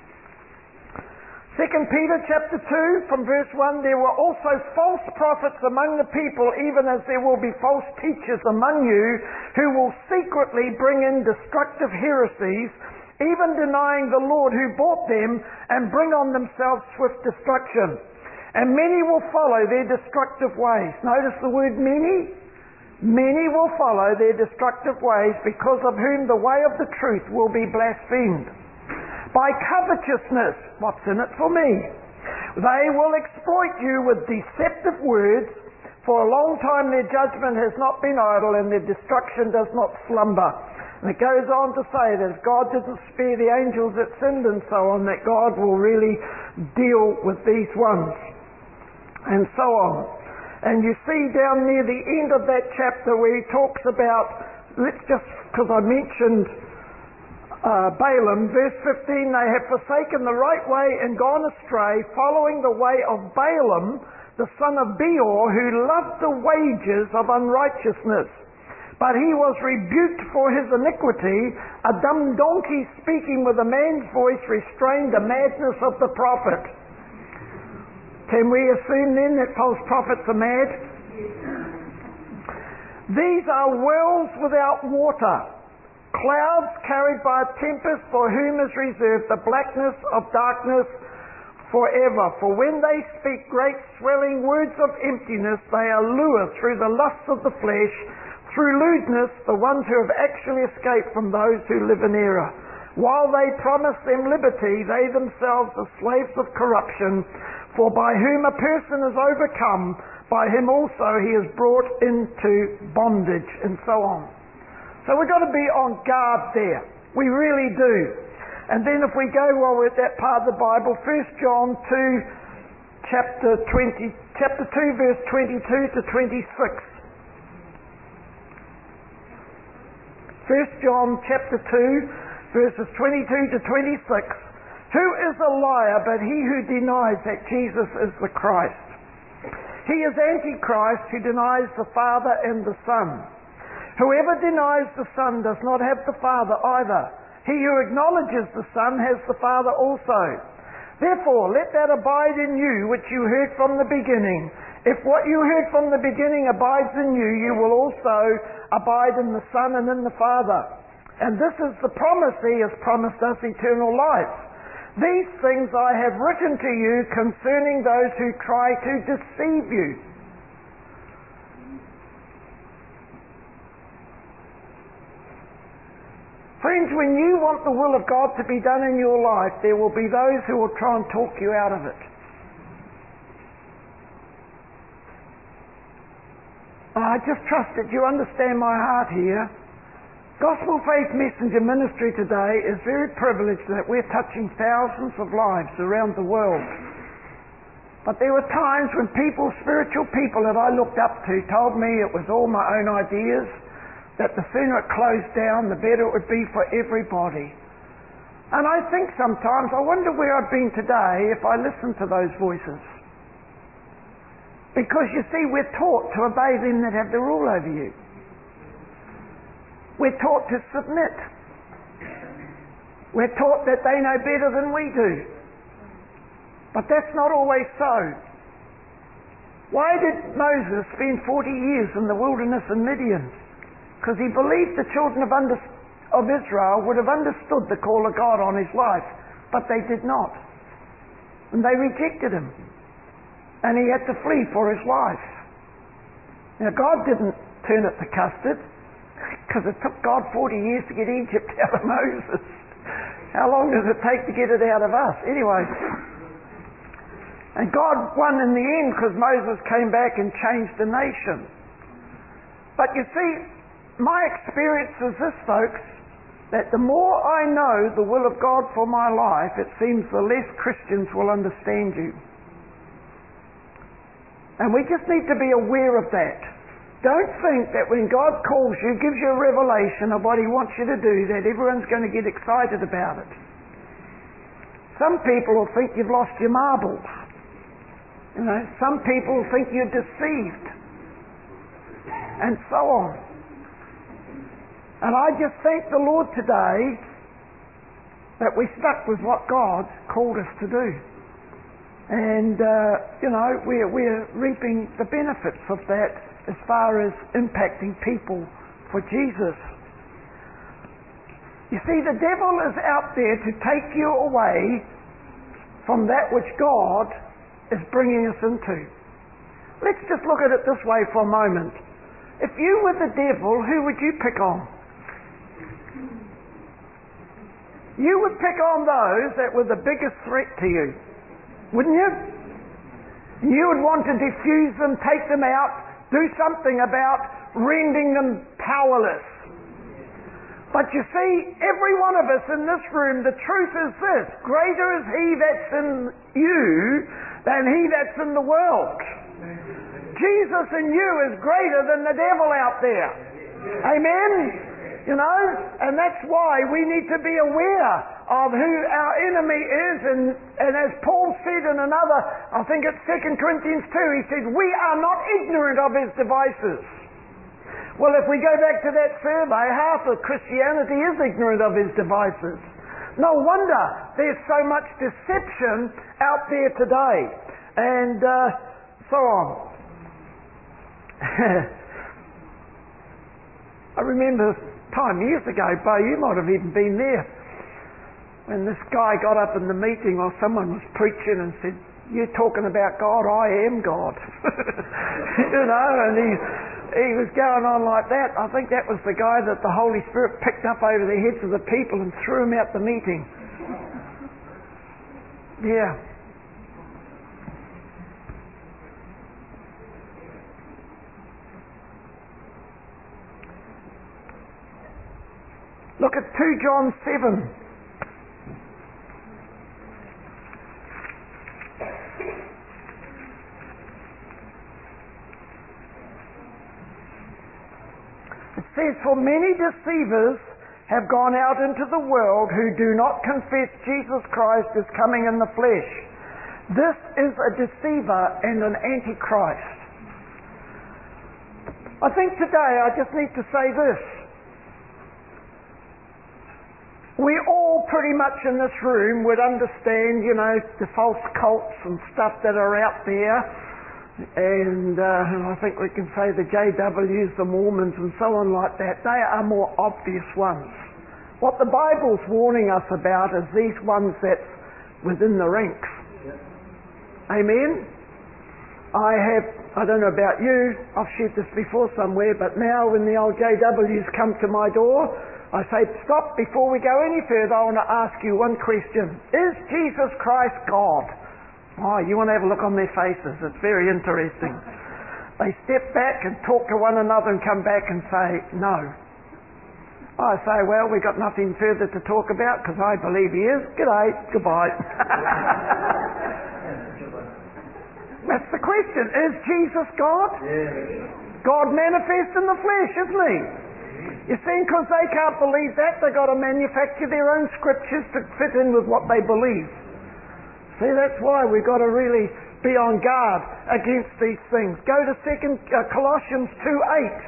Second Peter chapter two from verse one, there were also false prophets among the people, even as there will be false teachers among you, who will secretly bring in destructive heresies, even denying the Lord who bought them, and bring on themselves swift destruction. And many will follow their destructive ways. Notice the word many. Many will follow their destructive ways, because of whom the way of the truth will be blasphemed. By covetousness, what's in it for me? They will exploit you with deceptive words. For a long time their judgment has not been idle, and their destruction does not slumber. And it goes on to say that if God didn't spare the angels that sinned and so on, that God will really deal with these ones. And so on. And you see down near the end of that chapter where he talks about, let's just, because I mentioned Uh, Balaam, verse fifteen, they have forsaken the right way and gone astray, following the way of Balaam, the son of Beor, who loved the wages of unrighteousness. But he was rebuked for his iniquity. A dumb donkey speaking with a man's voice restrained the madness of the prophet. Can we assume then that false prophets are mad? These are wells without water, clouds carried by a tempest, for whom is reserved the blackness of darkness forever. For when they speak great swelling words of emptiness, they allure through the lusts of the flesh, through lewdness, the ones who have actually escaped from those who live in error. While they promise them liberty, they themselves are slaves of corruption. For by whom a person is overcome, by him also he is brought into bondage, and so on. So we've got to be on guard there. We really do. And then if we go while we're at that part of the Bible, First John two, chapter twenty, chapter two, verse twenty-two to twenty-six. First John chapter two, verses twenty-two to twenty-six. Who is a liar but he who denies that Jesus is the Christ? He is Antichrist, who denies the Father and the Son. Whoever denies the Son does not have the Father either. He who acknowledges the Son has the Father also. Therefore, let that abide in you which you heard from the beginning. If what you heard from the beginning abides in you, you will also abide in the Son and in the Father. And this is the promise he has promised us, eternal life. These things I have written to you concerning those who try to deceive you. Friends, when you want the will of God to be done in your life, there will be those who will try and talk you out of it. I just trust that you understand my heart here. Gospel Faith Messenger Ministry today is very privileged that we're touching thousands of lives around the world. But there were times when people, spiritual people that I looked up to, told me it was all my own ideas, that the sooner it closed down, the better it would be for everybody. And I think sometimes, I wonder where I'd been today if I listened to those voices. Because you see, we're taught to obey them that have the rule over you. We're taught to submit. We're taught that they know better than we do. But that's not always so. Why did Moses spend forty years in the wilderness in Midian? Because he believed the children of, under, of Israel would have understood the call of God on his life, but they did not. And they rejected him. And he had to flee for his life. Now God didn't turn it to custard, because it took God forty years to get Egypt out of Moses. How long does it take to get it out of us? Anyway, and God won in the end because Moses came back and changed the nation. But you see, my experience is this, folks, that the more I know the will of God for my life, it seems the less Christians will understand you. And we just need to be aware of that. Don't think that when God calls you, gives you a revelation of what He wants you to do, that everyone's going to get excited about it. Some people will think you've lost your marbles. You know, some people will think you're deceived. And so on. And I just thank the Lord today that we stuck with what God called us to do. And, uh, you know, we're, we're reaping the benefits of that as far as impacting people for Jesus. You see, the devil is out there to take you away from that which God is bringing us into. Let's just look at it this way for a moment. If you were the devil, who would you pick on? You would pick on those that were the biggest threat to you, wouldn't you? You would want to defuse them, take them out, do something about rendering them powerless. But you see, every one of us in this room, the truth is this: greater is He that's in you than he that's in the world. Jesus in you is greater than the devil out there. Amen? You know, and that's why we need to be aware of who our enemy is. And, and as Paul said in another, I think it's Second Corinthians two, he said, we are not ignorant of his devices. Well, if we go back to that survey, half of Christianity is ignorant of his devices. No wonder there's so much deception out there today. And uh, so on. I remember time years ago, Bo, you might have even been there, when this guy got up in the meeting or someone was preaching and said, "You're talking about God, I am God." You know, and he, he was going on like that. I think that was the guy that the Holy Spirit picked up over the heads of the people and threw him out the meeting. Yeah. Look at two John seven. It says, "For many deceivers have gone out into the world who do not confess Jesus Christ as coming in the flesh. This is a deceiver and an antichrist." I think today I just need to say this. We all pretty much in this room would understand, you know, the false cults and stuff that are out there. And uh, I think we can say the J Ws, the Mormons and so on like that. They are more obvious ones. What the Bible's warning us about is these ones that's within the ranks. Amen? I have, I don't know about you, I've shared this before somewhere, but now when the old J Ws come to my door, I say, stop before we go any further. I want to ask you one question. Is Jesus Christ God? Oh, you want to have a look on their faces. It's very interesting. They step back and talk to one another and come back and say, no. I say, well, we've got nothing further to talk about because I believe he is. G'day, goodbye. That's the question. Is Jesus God? Yeah. God manifest in the flesh, isn't he? You see, because they can't believe that, they've got to manufacture their own scriptures to fit in with what they believe. See, that's why we've got to really be on guard against these things. Go to second uh, Colossians two eight.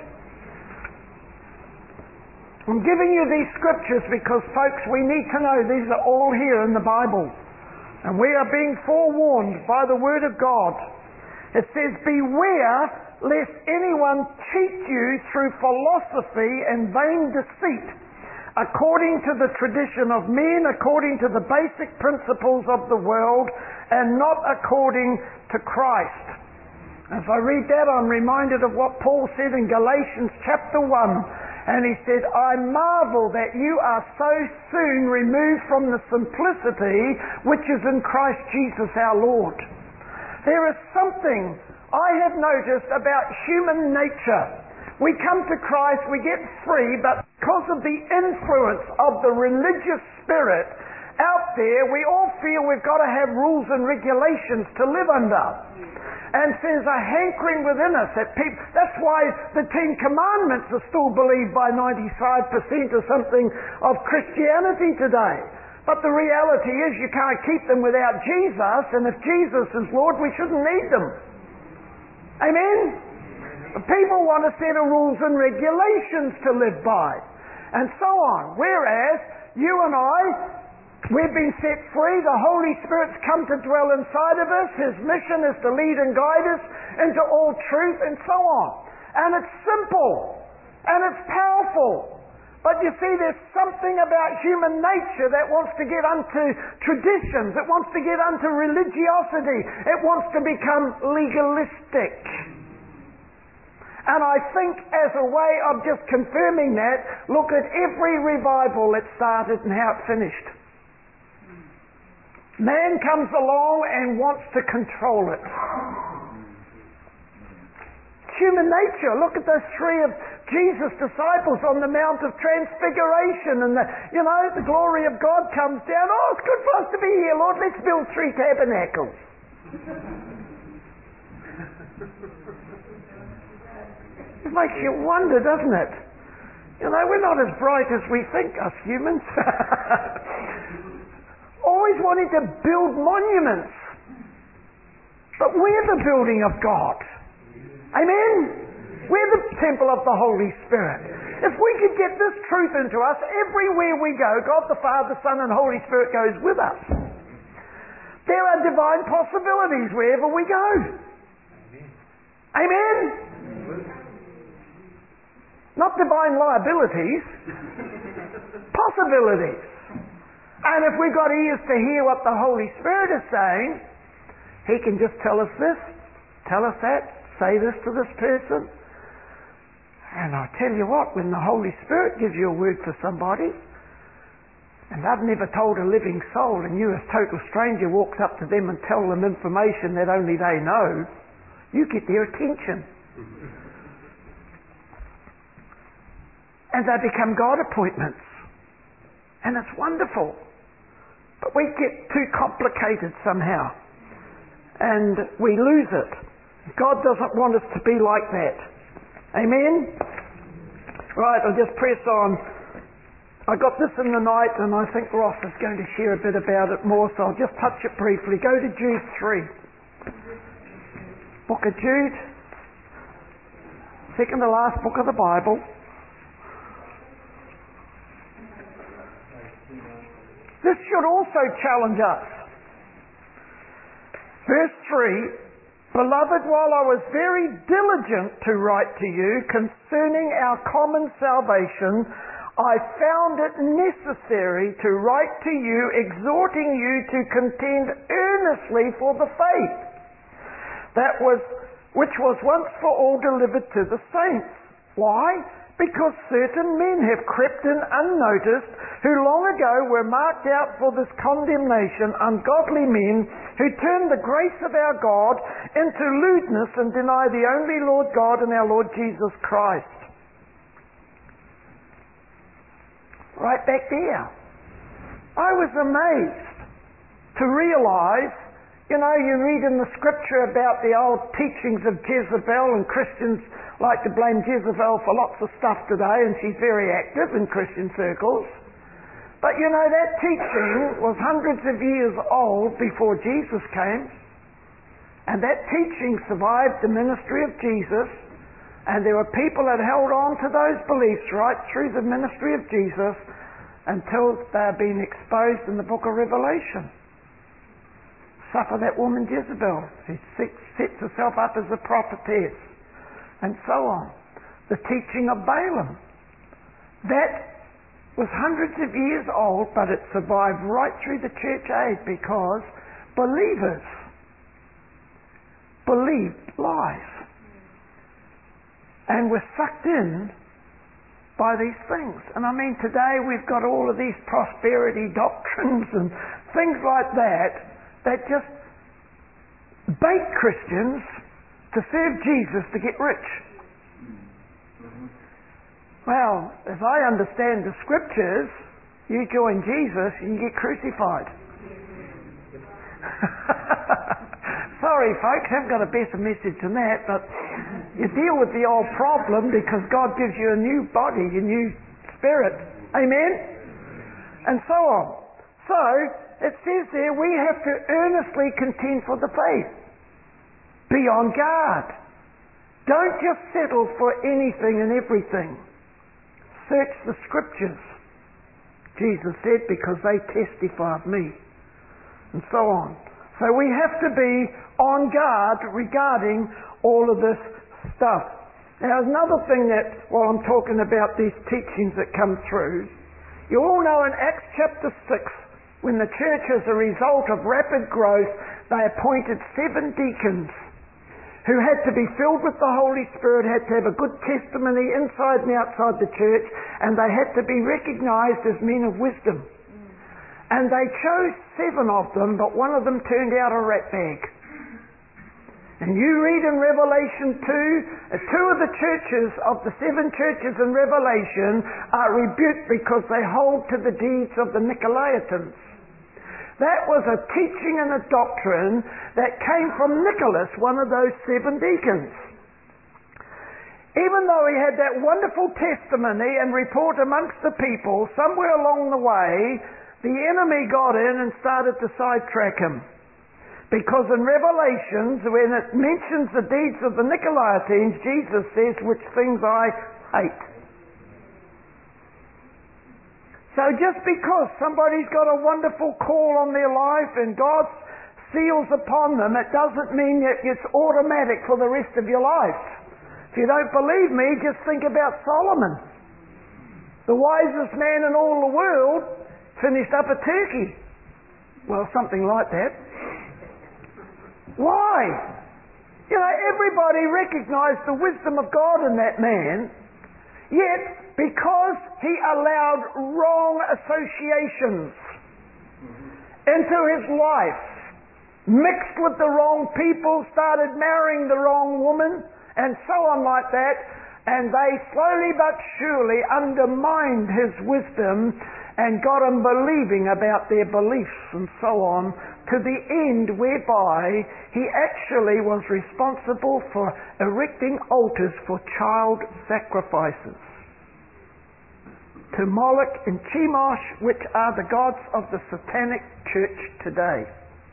I'm giving you these scriptures because, folks, we need to know these are all here in the Bible. And we are being forewarned by the Word of God. It says, beware lest anyone cheat you through philosophy and vain deceit, according to the tradition of men, according to the basic principles of the world, and not according to Christ. As I read that, I'm reminded of what Paul said in Galatians chapter one. And he said, I marvel that you are so soon removed from the simplicity which is in Christ Jesus our Lord. There is something I have noticed about human nature. We come to Christ, we get free, but because of the influence of the religious spirit out there, we all feel we've got to have rules and regulations to live under. And there's a hankering within us that people, that's why the Ten Commandments are still believed by ninety-five percent or something of Christianity today. But the reality is you can't keep them without Jesus, and if Jesus is Lord, we shouldn't need them. Amen? People want a set of rules and regulations to live by, and so on. Whereas you and I, we've been set free. The Holy Spirit's come to dwell inside of us. His mission is to lead and guide us into all truth and so on. And it's simple. And it's powerful. But you see, there's something about human nature that wants to get unto traditions. It wants to get unto religiosity. It wants to become legalistic. And I think as a way of just confirming that, look at every revival that started and how it finished. Man comes along and wants to control it. Human nature. Look at those three of Jesus' disciples on the Mount of Transfiguration, and the, you know, the glory of God comes down. Oh, it's good for us to be here, Lord. Let's build three tabernacles. It makes you wonder, doesn't it? You know, we're not as bright as we think, us humans. Always wanting to build monuments. But we're the building of God. Amen? We're the temple of the Holy Spirit. If we could get this truth into us, everywhere we go, God the Father, Son and Holy Spirit goes with us. There are divine possibilities wherever we go. Amen? Not divine liabilities. Possibilities. And if we've got ears to hear what the Holy Spirit is saying, He can just tell us this, tell us that, say this to this person. And I tell you what, when the Holy Spirit gives you a word for somebody, and they've never told a living soul, and you as total stranger walks up to them and tell them information that only they know, you get their attention. And they become God appointments. And it's wonderful. But we get too complicated somehow. And we lose it. God doesn't want us to be like that. Amen? Right, I'll just press on. I got this in the night, and I think Ross is going to share a bit about it more, so I'll just touch it briefly. Go to Jude three. Book of Jude. Second to last book of the Bible. This should also challenge us. Verse three, Beloved, while I was very diligent to write to you concerning our common salvation, I found it necessary to write to you, exhorting you to contend earnestly for the faith that was, which was once for all delivered to the saints. Why? because certain men have crept in unnoticed, who long ago were marked out for this condemnation, ungodly men who turn the grace of our God into lewdness and deny the only Lord God and our Lord Jesus Christ. Right back there. I was amazed to realise, you know, you read in the scripture about the old teachings of Jezebel, and Christians like to blame Jezebel for lots of stuff today, and she's very active in Christian circles. But you know, that teaching was hundreds of years old before Jesus came, and that teaching survived the ministry of Jesus, and there were people that held on to those beliefs right through the ministry of Jesus until they're being exposed in the book of Revelation. Suffer that woman Jezebel, who sets herself up as a prophetess, and so on. The teaching of Balaam. That was hundreds of years old, but it survived right through the church age because believers believed lies and were sucked in by these things. And I mean, today we've got all of these prosperity doctrines and things like that that just bait Christians to serve Jesus to get rich. Well, as I understand the scriptures, you join Jesus and you get crucified. Sorry folks, I haven't got a better message than that, but you deal with the old problem because God gives you a new body, a new spirit. Amen? And so on. So, it says there, we have to earnestly contend for the faith. Be on guard. Don't just settle for anything and everything. Search the scriptures. Jesus said, because they testify of me. And so on. So we have to be on guard regarding all of this stuff. Now another thing that, while I'm talking about these teachings that come through, you all know in Acts chapter six, when the church, as a result of rapid growth, they appointed seven deacons who had to be filled with the Holy Spirit, had to have a good testimony inside and outside the church, and they had to be recognised as men of wisdom. And they chose seven of them, but one of them turned out a ratbag. And you read in Revelation two, two of the churches, of the seven churches in Revelation, are rebuked because they hold to the deeds of the Nicolaitans. That was a teaching and a doctrine that came from Nicholas, one of those seven deacons. Even though he had that wonderful testimony and report amongst the people, somewhere along the way, the enemy got in and started to sidetrack him. Because in Revelations, when it mentions the deeds of the Nicolaitans, Jesus says, which things I hate. So just because somebody's got a wonderful call on their life and God seals upon them, it doesn't mean that it's automatic for the rest of your life. If you don't believe me, just think about Solomon. The wisest man in all the world finished up a turkey. Well, something like that. Why? You know, everybody recognised the wisdom of God in that man, yet because he allowed wrong associations into his life, mixed with the wrong people, started marrying the wrong woman, and so on like that, and they slowly but surely undermined his wisdom and got him believing about their beliefs and so on, to the end whereby he actually was responsible for erecting altars for child sacrifices to Moloch and Chemosh, which are the gods of the satanic church today.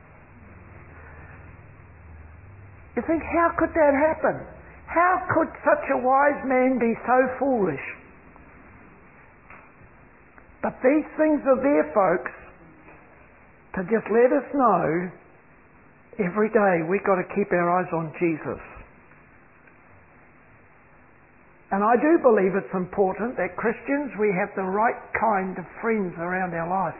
You think, how could that happen? How could such a wise man be so foolish? But these things are there, folks, to just let us know every day we've got to keep our eyes on Jesus. And I do believe it's important that Christians, we have the right kind of friends around our life.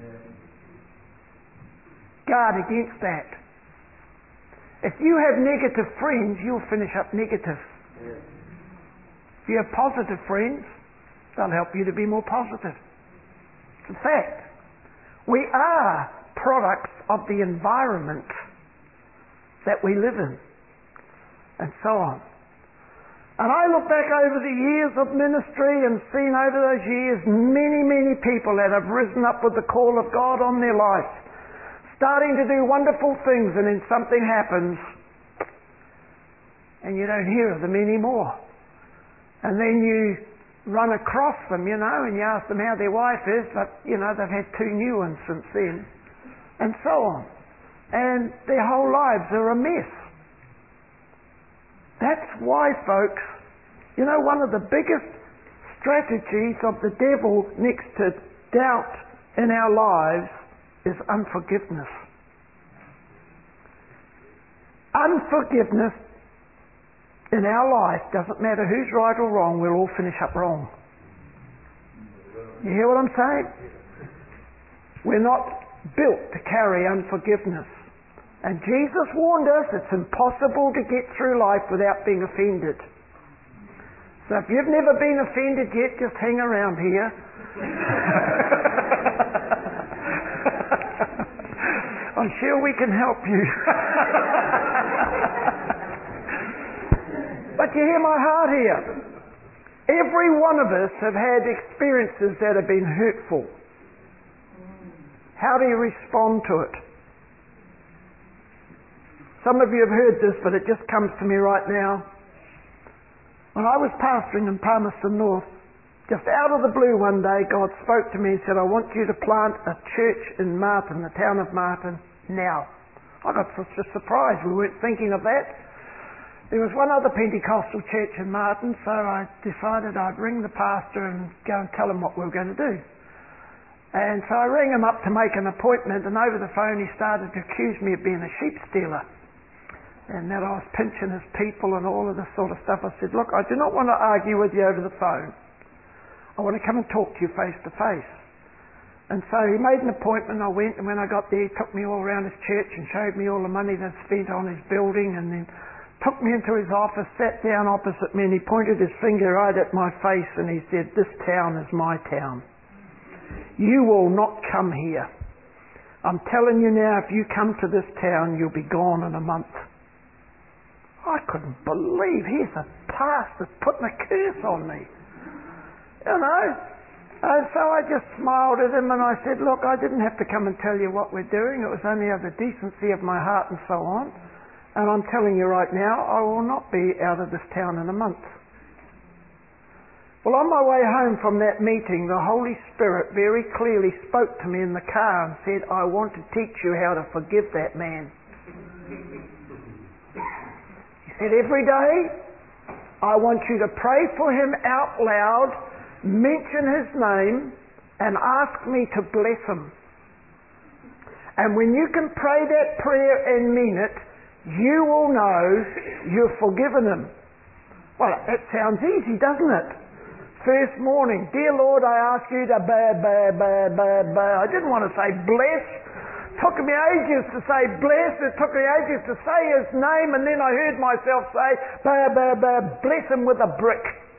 Guard against that. If you have negative friends, you'll finish up negative. If you have positive friends, they'll help you to be more positive. It's a fact. We are products of the environment that we live in, and so on. And I look back over the years of ministry and seen over those years many, many people that have risen up with the call of God on their life, starting to do wonderful things, and then something happens and you don't hear of them anymore. And then you run across them, you know, and you ask them how their wife is, but, you know, they've had two new ones since then, and so on. And their whole lives are a mess. That's why, folks, you know, one of the biggest strategies of the devil next to doubt in our lives is unforgiveness. Unforgiveness in our life, doesn't matter who's right or wrong, we'll all finish up wrong. You hear what I'm saying? We're not built to carry unforgiveness. And Jesus warned us it's impossible to get through life without being offended. So if you've never been offended yet, just hang around here. I'm sure we can help you. But you hear my heart here. Every one of us have had experiences that have been hurtful. How do you respond to it? Some of you have heard this, but it just comes to me right now. When I was pastoring in Palmerston North, just out of the blue one day, God spoke to me and said, I want you to plant a church in Martin, the town of Martin, now. I got such a surprise. We weren't thinking of that. There was one other Pentecostal church in Martin, so I decided I'd ring the pastor and go and tell him what we were going to do. And so I rang him up to make an appointment, and over the phone he started to accuse me of being a sheep stealer. And that I was pinching his people and all of this sort of stuff. I said, look, I do not want to argue with you over the phone. I want to come and talk to you face to face. And so he made an appointment. I went, and when I got there, he took me all around his church and showed me all the money they'd spent on his building, and then took me into his office, sat down opposite me, and he pointed his finger right at my face, and he said, this town is my town. You will not come here. I'm telling you now, if you come to this town, you'll be gone in a month. I couldn't believe here's a pastor putting a curse on me. You know? And so I just smiled at him and I said, look, I didn't have to come and tell you what we're doing. It was only out of the decency of my heart and so on. And I'm telling you right now, I will not be out of this town in a month. Well, on my way home from that meeting, the Holy Spirit very clearly spoke to me in the car and said, I want to teach you how to forgive that man. He said, every day, I want you to pray for him out loud, mention his name, and ask me to bless him. And when you can pray that prayer and mean it, you will know you've forgiven him. Well, that sounds easy, doesn't it? First morning, dear Lord, I ask you to ba ba ba ba ba. I didn't want to say bless. Took me ages to say bless. It took me ages to say his name, and then I heard myself say ba ba ba. Bless him with a brick.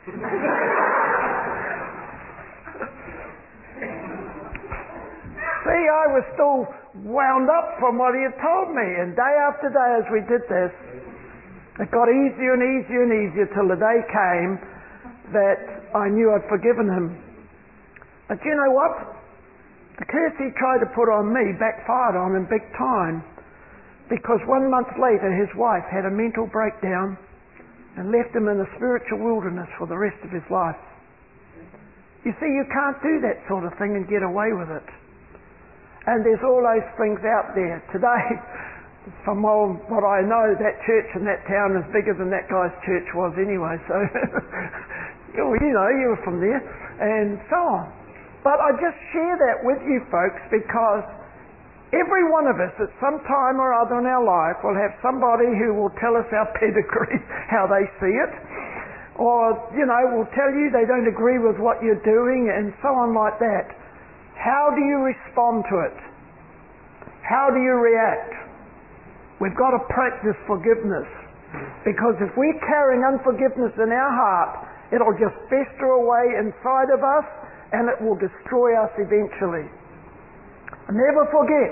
See, I was still wound up from what he had told me, and day after day as we did this, it got easier and easier and easier till the day came that I knew I'd forgiven him. But you know what? The curse he tried to put on me backfired on him big time, because one month later his wife had a mental breakdown and left him in a spiritual wilderness for the rest of his life. You see, you can't do that sort of thing and get away with it. And there's all those things out there. Today, from all, what I know, that church in that town is bigger than that guy's church was anyway, so you know, you were from there, and so on. But I just share that with you folks because every one of us at some time or other in our life will have somebody who will tell us our pedigree, how they see it, or, you know, will tell you they don't agree with what you're doing and so on like that. How do you respond to it? How do you react? We've got to practice forgiveness, because if we're carrying unforgiveness in our heart It'll just fester away inside of us and it will destroy us eventually. Never forget,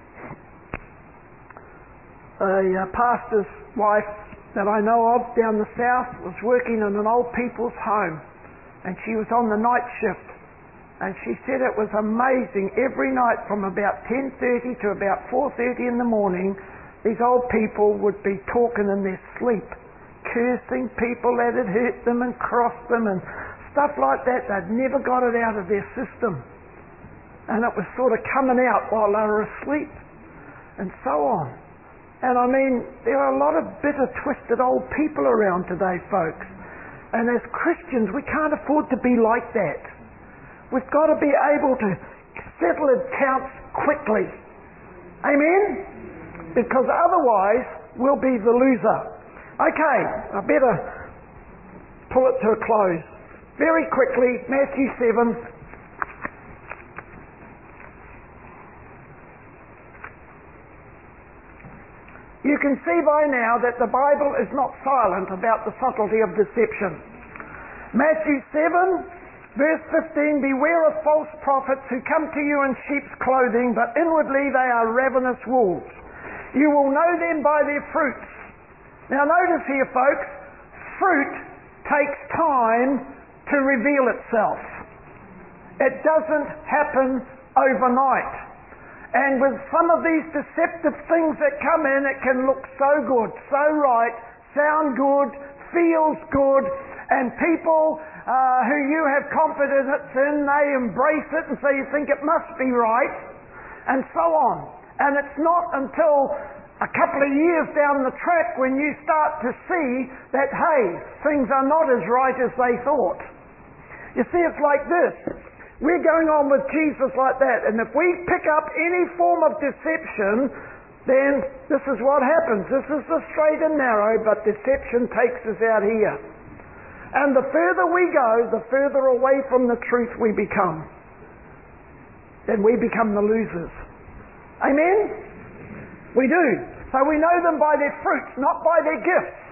a pastor's wife that I know of down the south was working in an old people's home, and she was on the night shift, and she said it was amazing. Every night from about ten thirty to about four thirty in the morning, these old people would be talking in their sleep, cursing people that had hurt them and crossed them and stuff like that. They'd never got it out of their system, and it was sort of coming out while they were asleep and so on. And I mean, there are a lot of bitter, twisted old people around today, folks. And as Christians, we can't afford to be like that. We've got to be able to settle accounts quickly. Amen? Because otherwise, we'll be the loser. Okay, I better pull it to a close. Very quickly, Matthew seven. You can see by now that the Bible is not silent about the subtlety of deception. Matthew seven, verse fifteen, beware of false prophets who come to you in sheep's clothing, but inwardly they are ravenous wolves. You will know them by their fruits. Now notice here, folks, fruit takes time to reveal itself. It doesn't happen overnight. And with some of these deceptive things that come in, it can look so good, so right, sound good, feels good, and people uh, who you have confidence in, they embrace it and so you think it must be right, and so on. And it's not until a couple of years down the track when you start to see that, hey, things are not as right as they thought. You see, it's like this. We're going on with Jesus like that, and if we pick up any form of deception, then this is what happens. This is the straight and narrow, but deception takes us out here. And the further we go, the further away from the truth we become. Then we become the losers. Amen? We do. So we know them by their fruits, not by their gifts.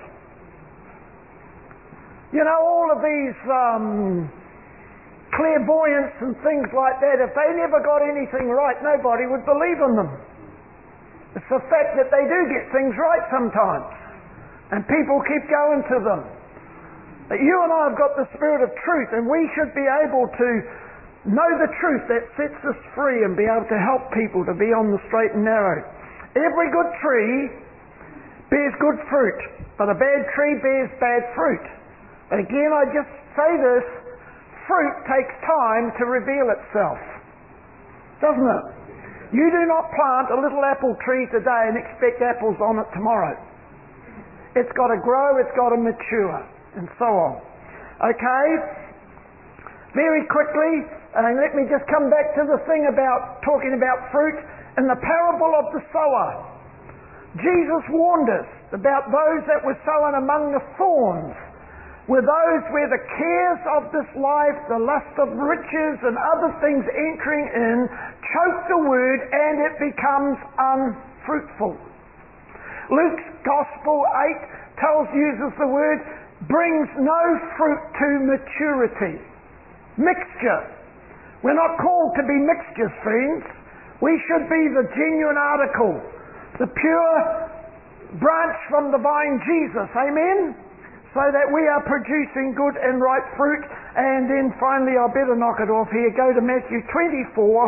You know, all of these Um, clairvoyance and things like that, if they never got anything right, nobody would believe in them. It's the fact that they do get things right sometimes, and people keep going to them. But you and I have got the Spirit of truth, and we should be able to know the truth that sets us free and be able to help people to be on the straight and narrow. Every good tree bears good fruit, but a bad tree bears bad fruit. And again, I just say this, fruit takes time to reveal itself, doesn't it? You do not plant a little apple tree today and expect apples on it tomorrow. It's got to grow, it's got to mature, and so on. Okay? Very quickly, and let me just come back to the thing about talking about fruit. In the parable of the sower, Jesus warned us about those that were sown among the thorns, were those where the cares of this life, the lust of riches and other things entering in, choke the word and it becomes unfruitful. Luke's Gospel eight tells, uses the word, brings no fruit to maturity. Mixture. We're not called to be mixtures, friends. We should be the genuine article, the pure branch from the vine Jesus. Amen? So that we are producing good and right fruit. And then finally, I better knock it off here. Go to Matthew twenty-four.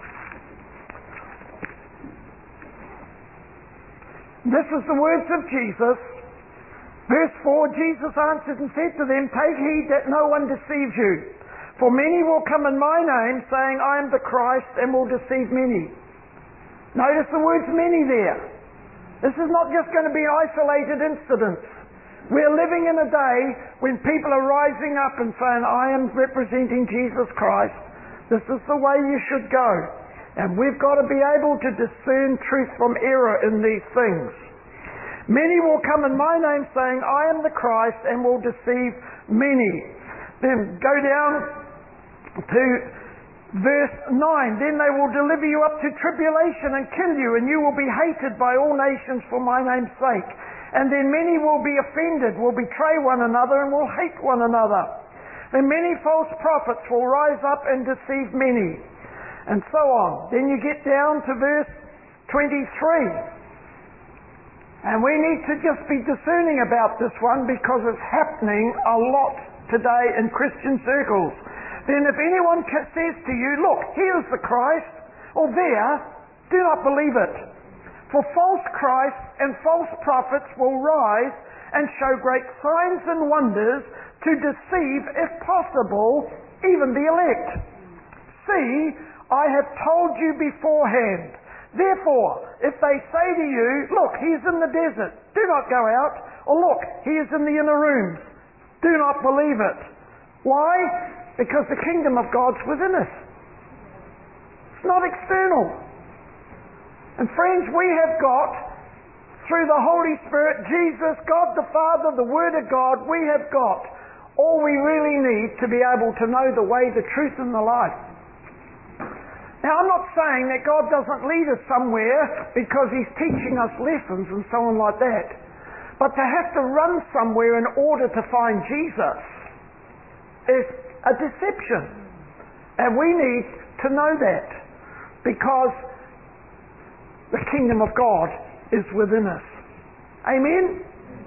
This is the words of Jesus. Verse four, Jesus answered and said to them, take heed that no one deceives you. For many will come in my name, saying, I am the Christ, and will deceive many. Notice the words many there. This is not just going to be isolated incidents. We're living in a day when people are rising up and saying, I am representing Jesus Christ. This is the way you should go. And we've got to be able to discern truth from error in these things. Many will come in my name saying, I am the Christ, and will deceive many. Then go down to verse nine. Then they will deliver you up to tribulation and kill you, and you will be hated by all nations for my name's sake. And then many will be offended, will betray one another, and will hate one another. And many false prophets will rise up and deceive many. And so on. Then you get down to verse twenty-three. And we need to just be discerning about this one because it's happening a lot today in Christian circles. Then if anyone says to you, look, here's the Christ, or there, do not believe it. For false Christs and false prophets will rise and show great signs and wonders to deceive, if possible, even the elect. See, I have told you beforehand. Therefore, if they say to you, look, he is in the desert, do not go out. Or look, he is in the inner rooms, do not believe it. Why? Because the kingdom of God's within us. It's not external. And friends, we have got, through the Holy Spirit, Jesus, God the Father, the Word of God, we have got all we really need to be able to know the way, the truth and the life. Now, I'm not saying that God doesn't lead us somewhere because He's teaching us lessons and so on like that. But to have to run somewhere in order to find Jesus is a deception. And we need to know that because the kingdom of God is within us. Amen?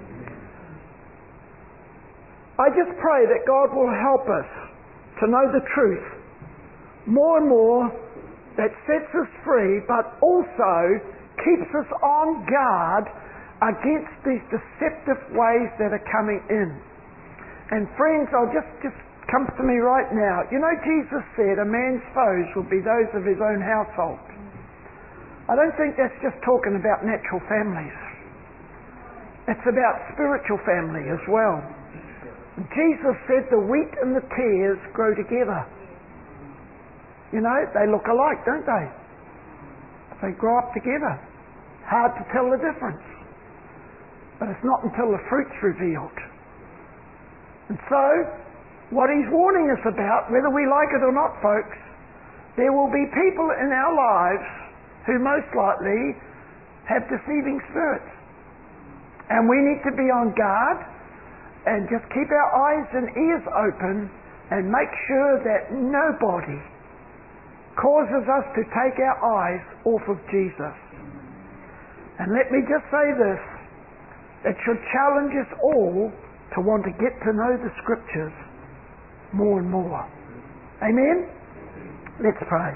I just pray that God will help us to know the truth more and more, that sets us free, but also keeps us on guard against these deceptive ways that are coming in. And friends, I'll just, just comes to me right now. You know, Jesus said a man's foes will be those of his own household. I don't think that's just talking about natural families. It's about spiritual family as well. Jesus said the wheat and the tares grow together. You know, they look alike, don't they? They grow up together. Hard to tell the difference. But it's not until the fruit's revealed. And so, what He's warning us about, whether we like it or not, folks, there will be people in our lives who most likely have deceiving spirits. And we need to be on guard and just keep our eyes and ears open and make sure that nobody causes us to take our eyes off of Jesus. And let me just say this, it should challenge us all to want to get to know the Scriptures more and more. Amen? Let's pray.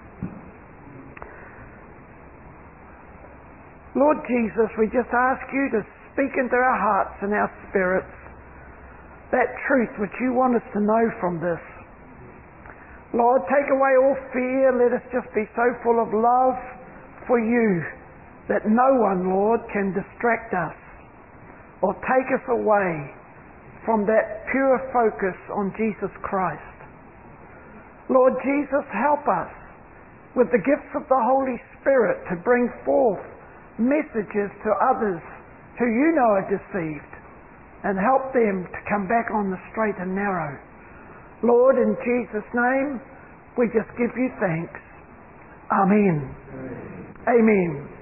Lord Jesus, we just ask you to speak into our hearts and our spirits that truth which you want us to know from this. Lord, take away all fear. Let us just be so full of love for you that no one, Lord, can distract us or take us away from that pure focus on Jesus Christ. Lord Jesus, help us with the gifts of the Holy Spirit to bring forth messages to others who you know are deceived and help them to come back on the straight and narrow. Lord, in Jesus' name, we just give you thanks. Amen. Amen. Amen.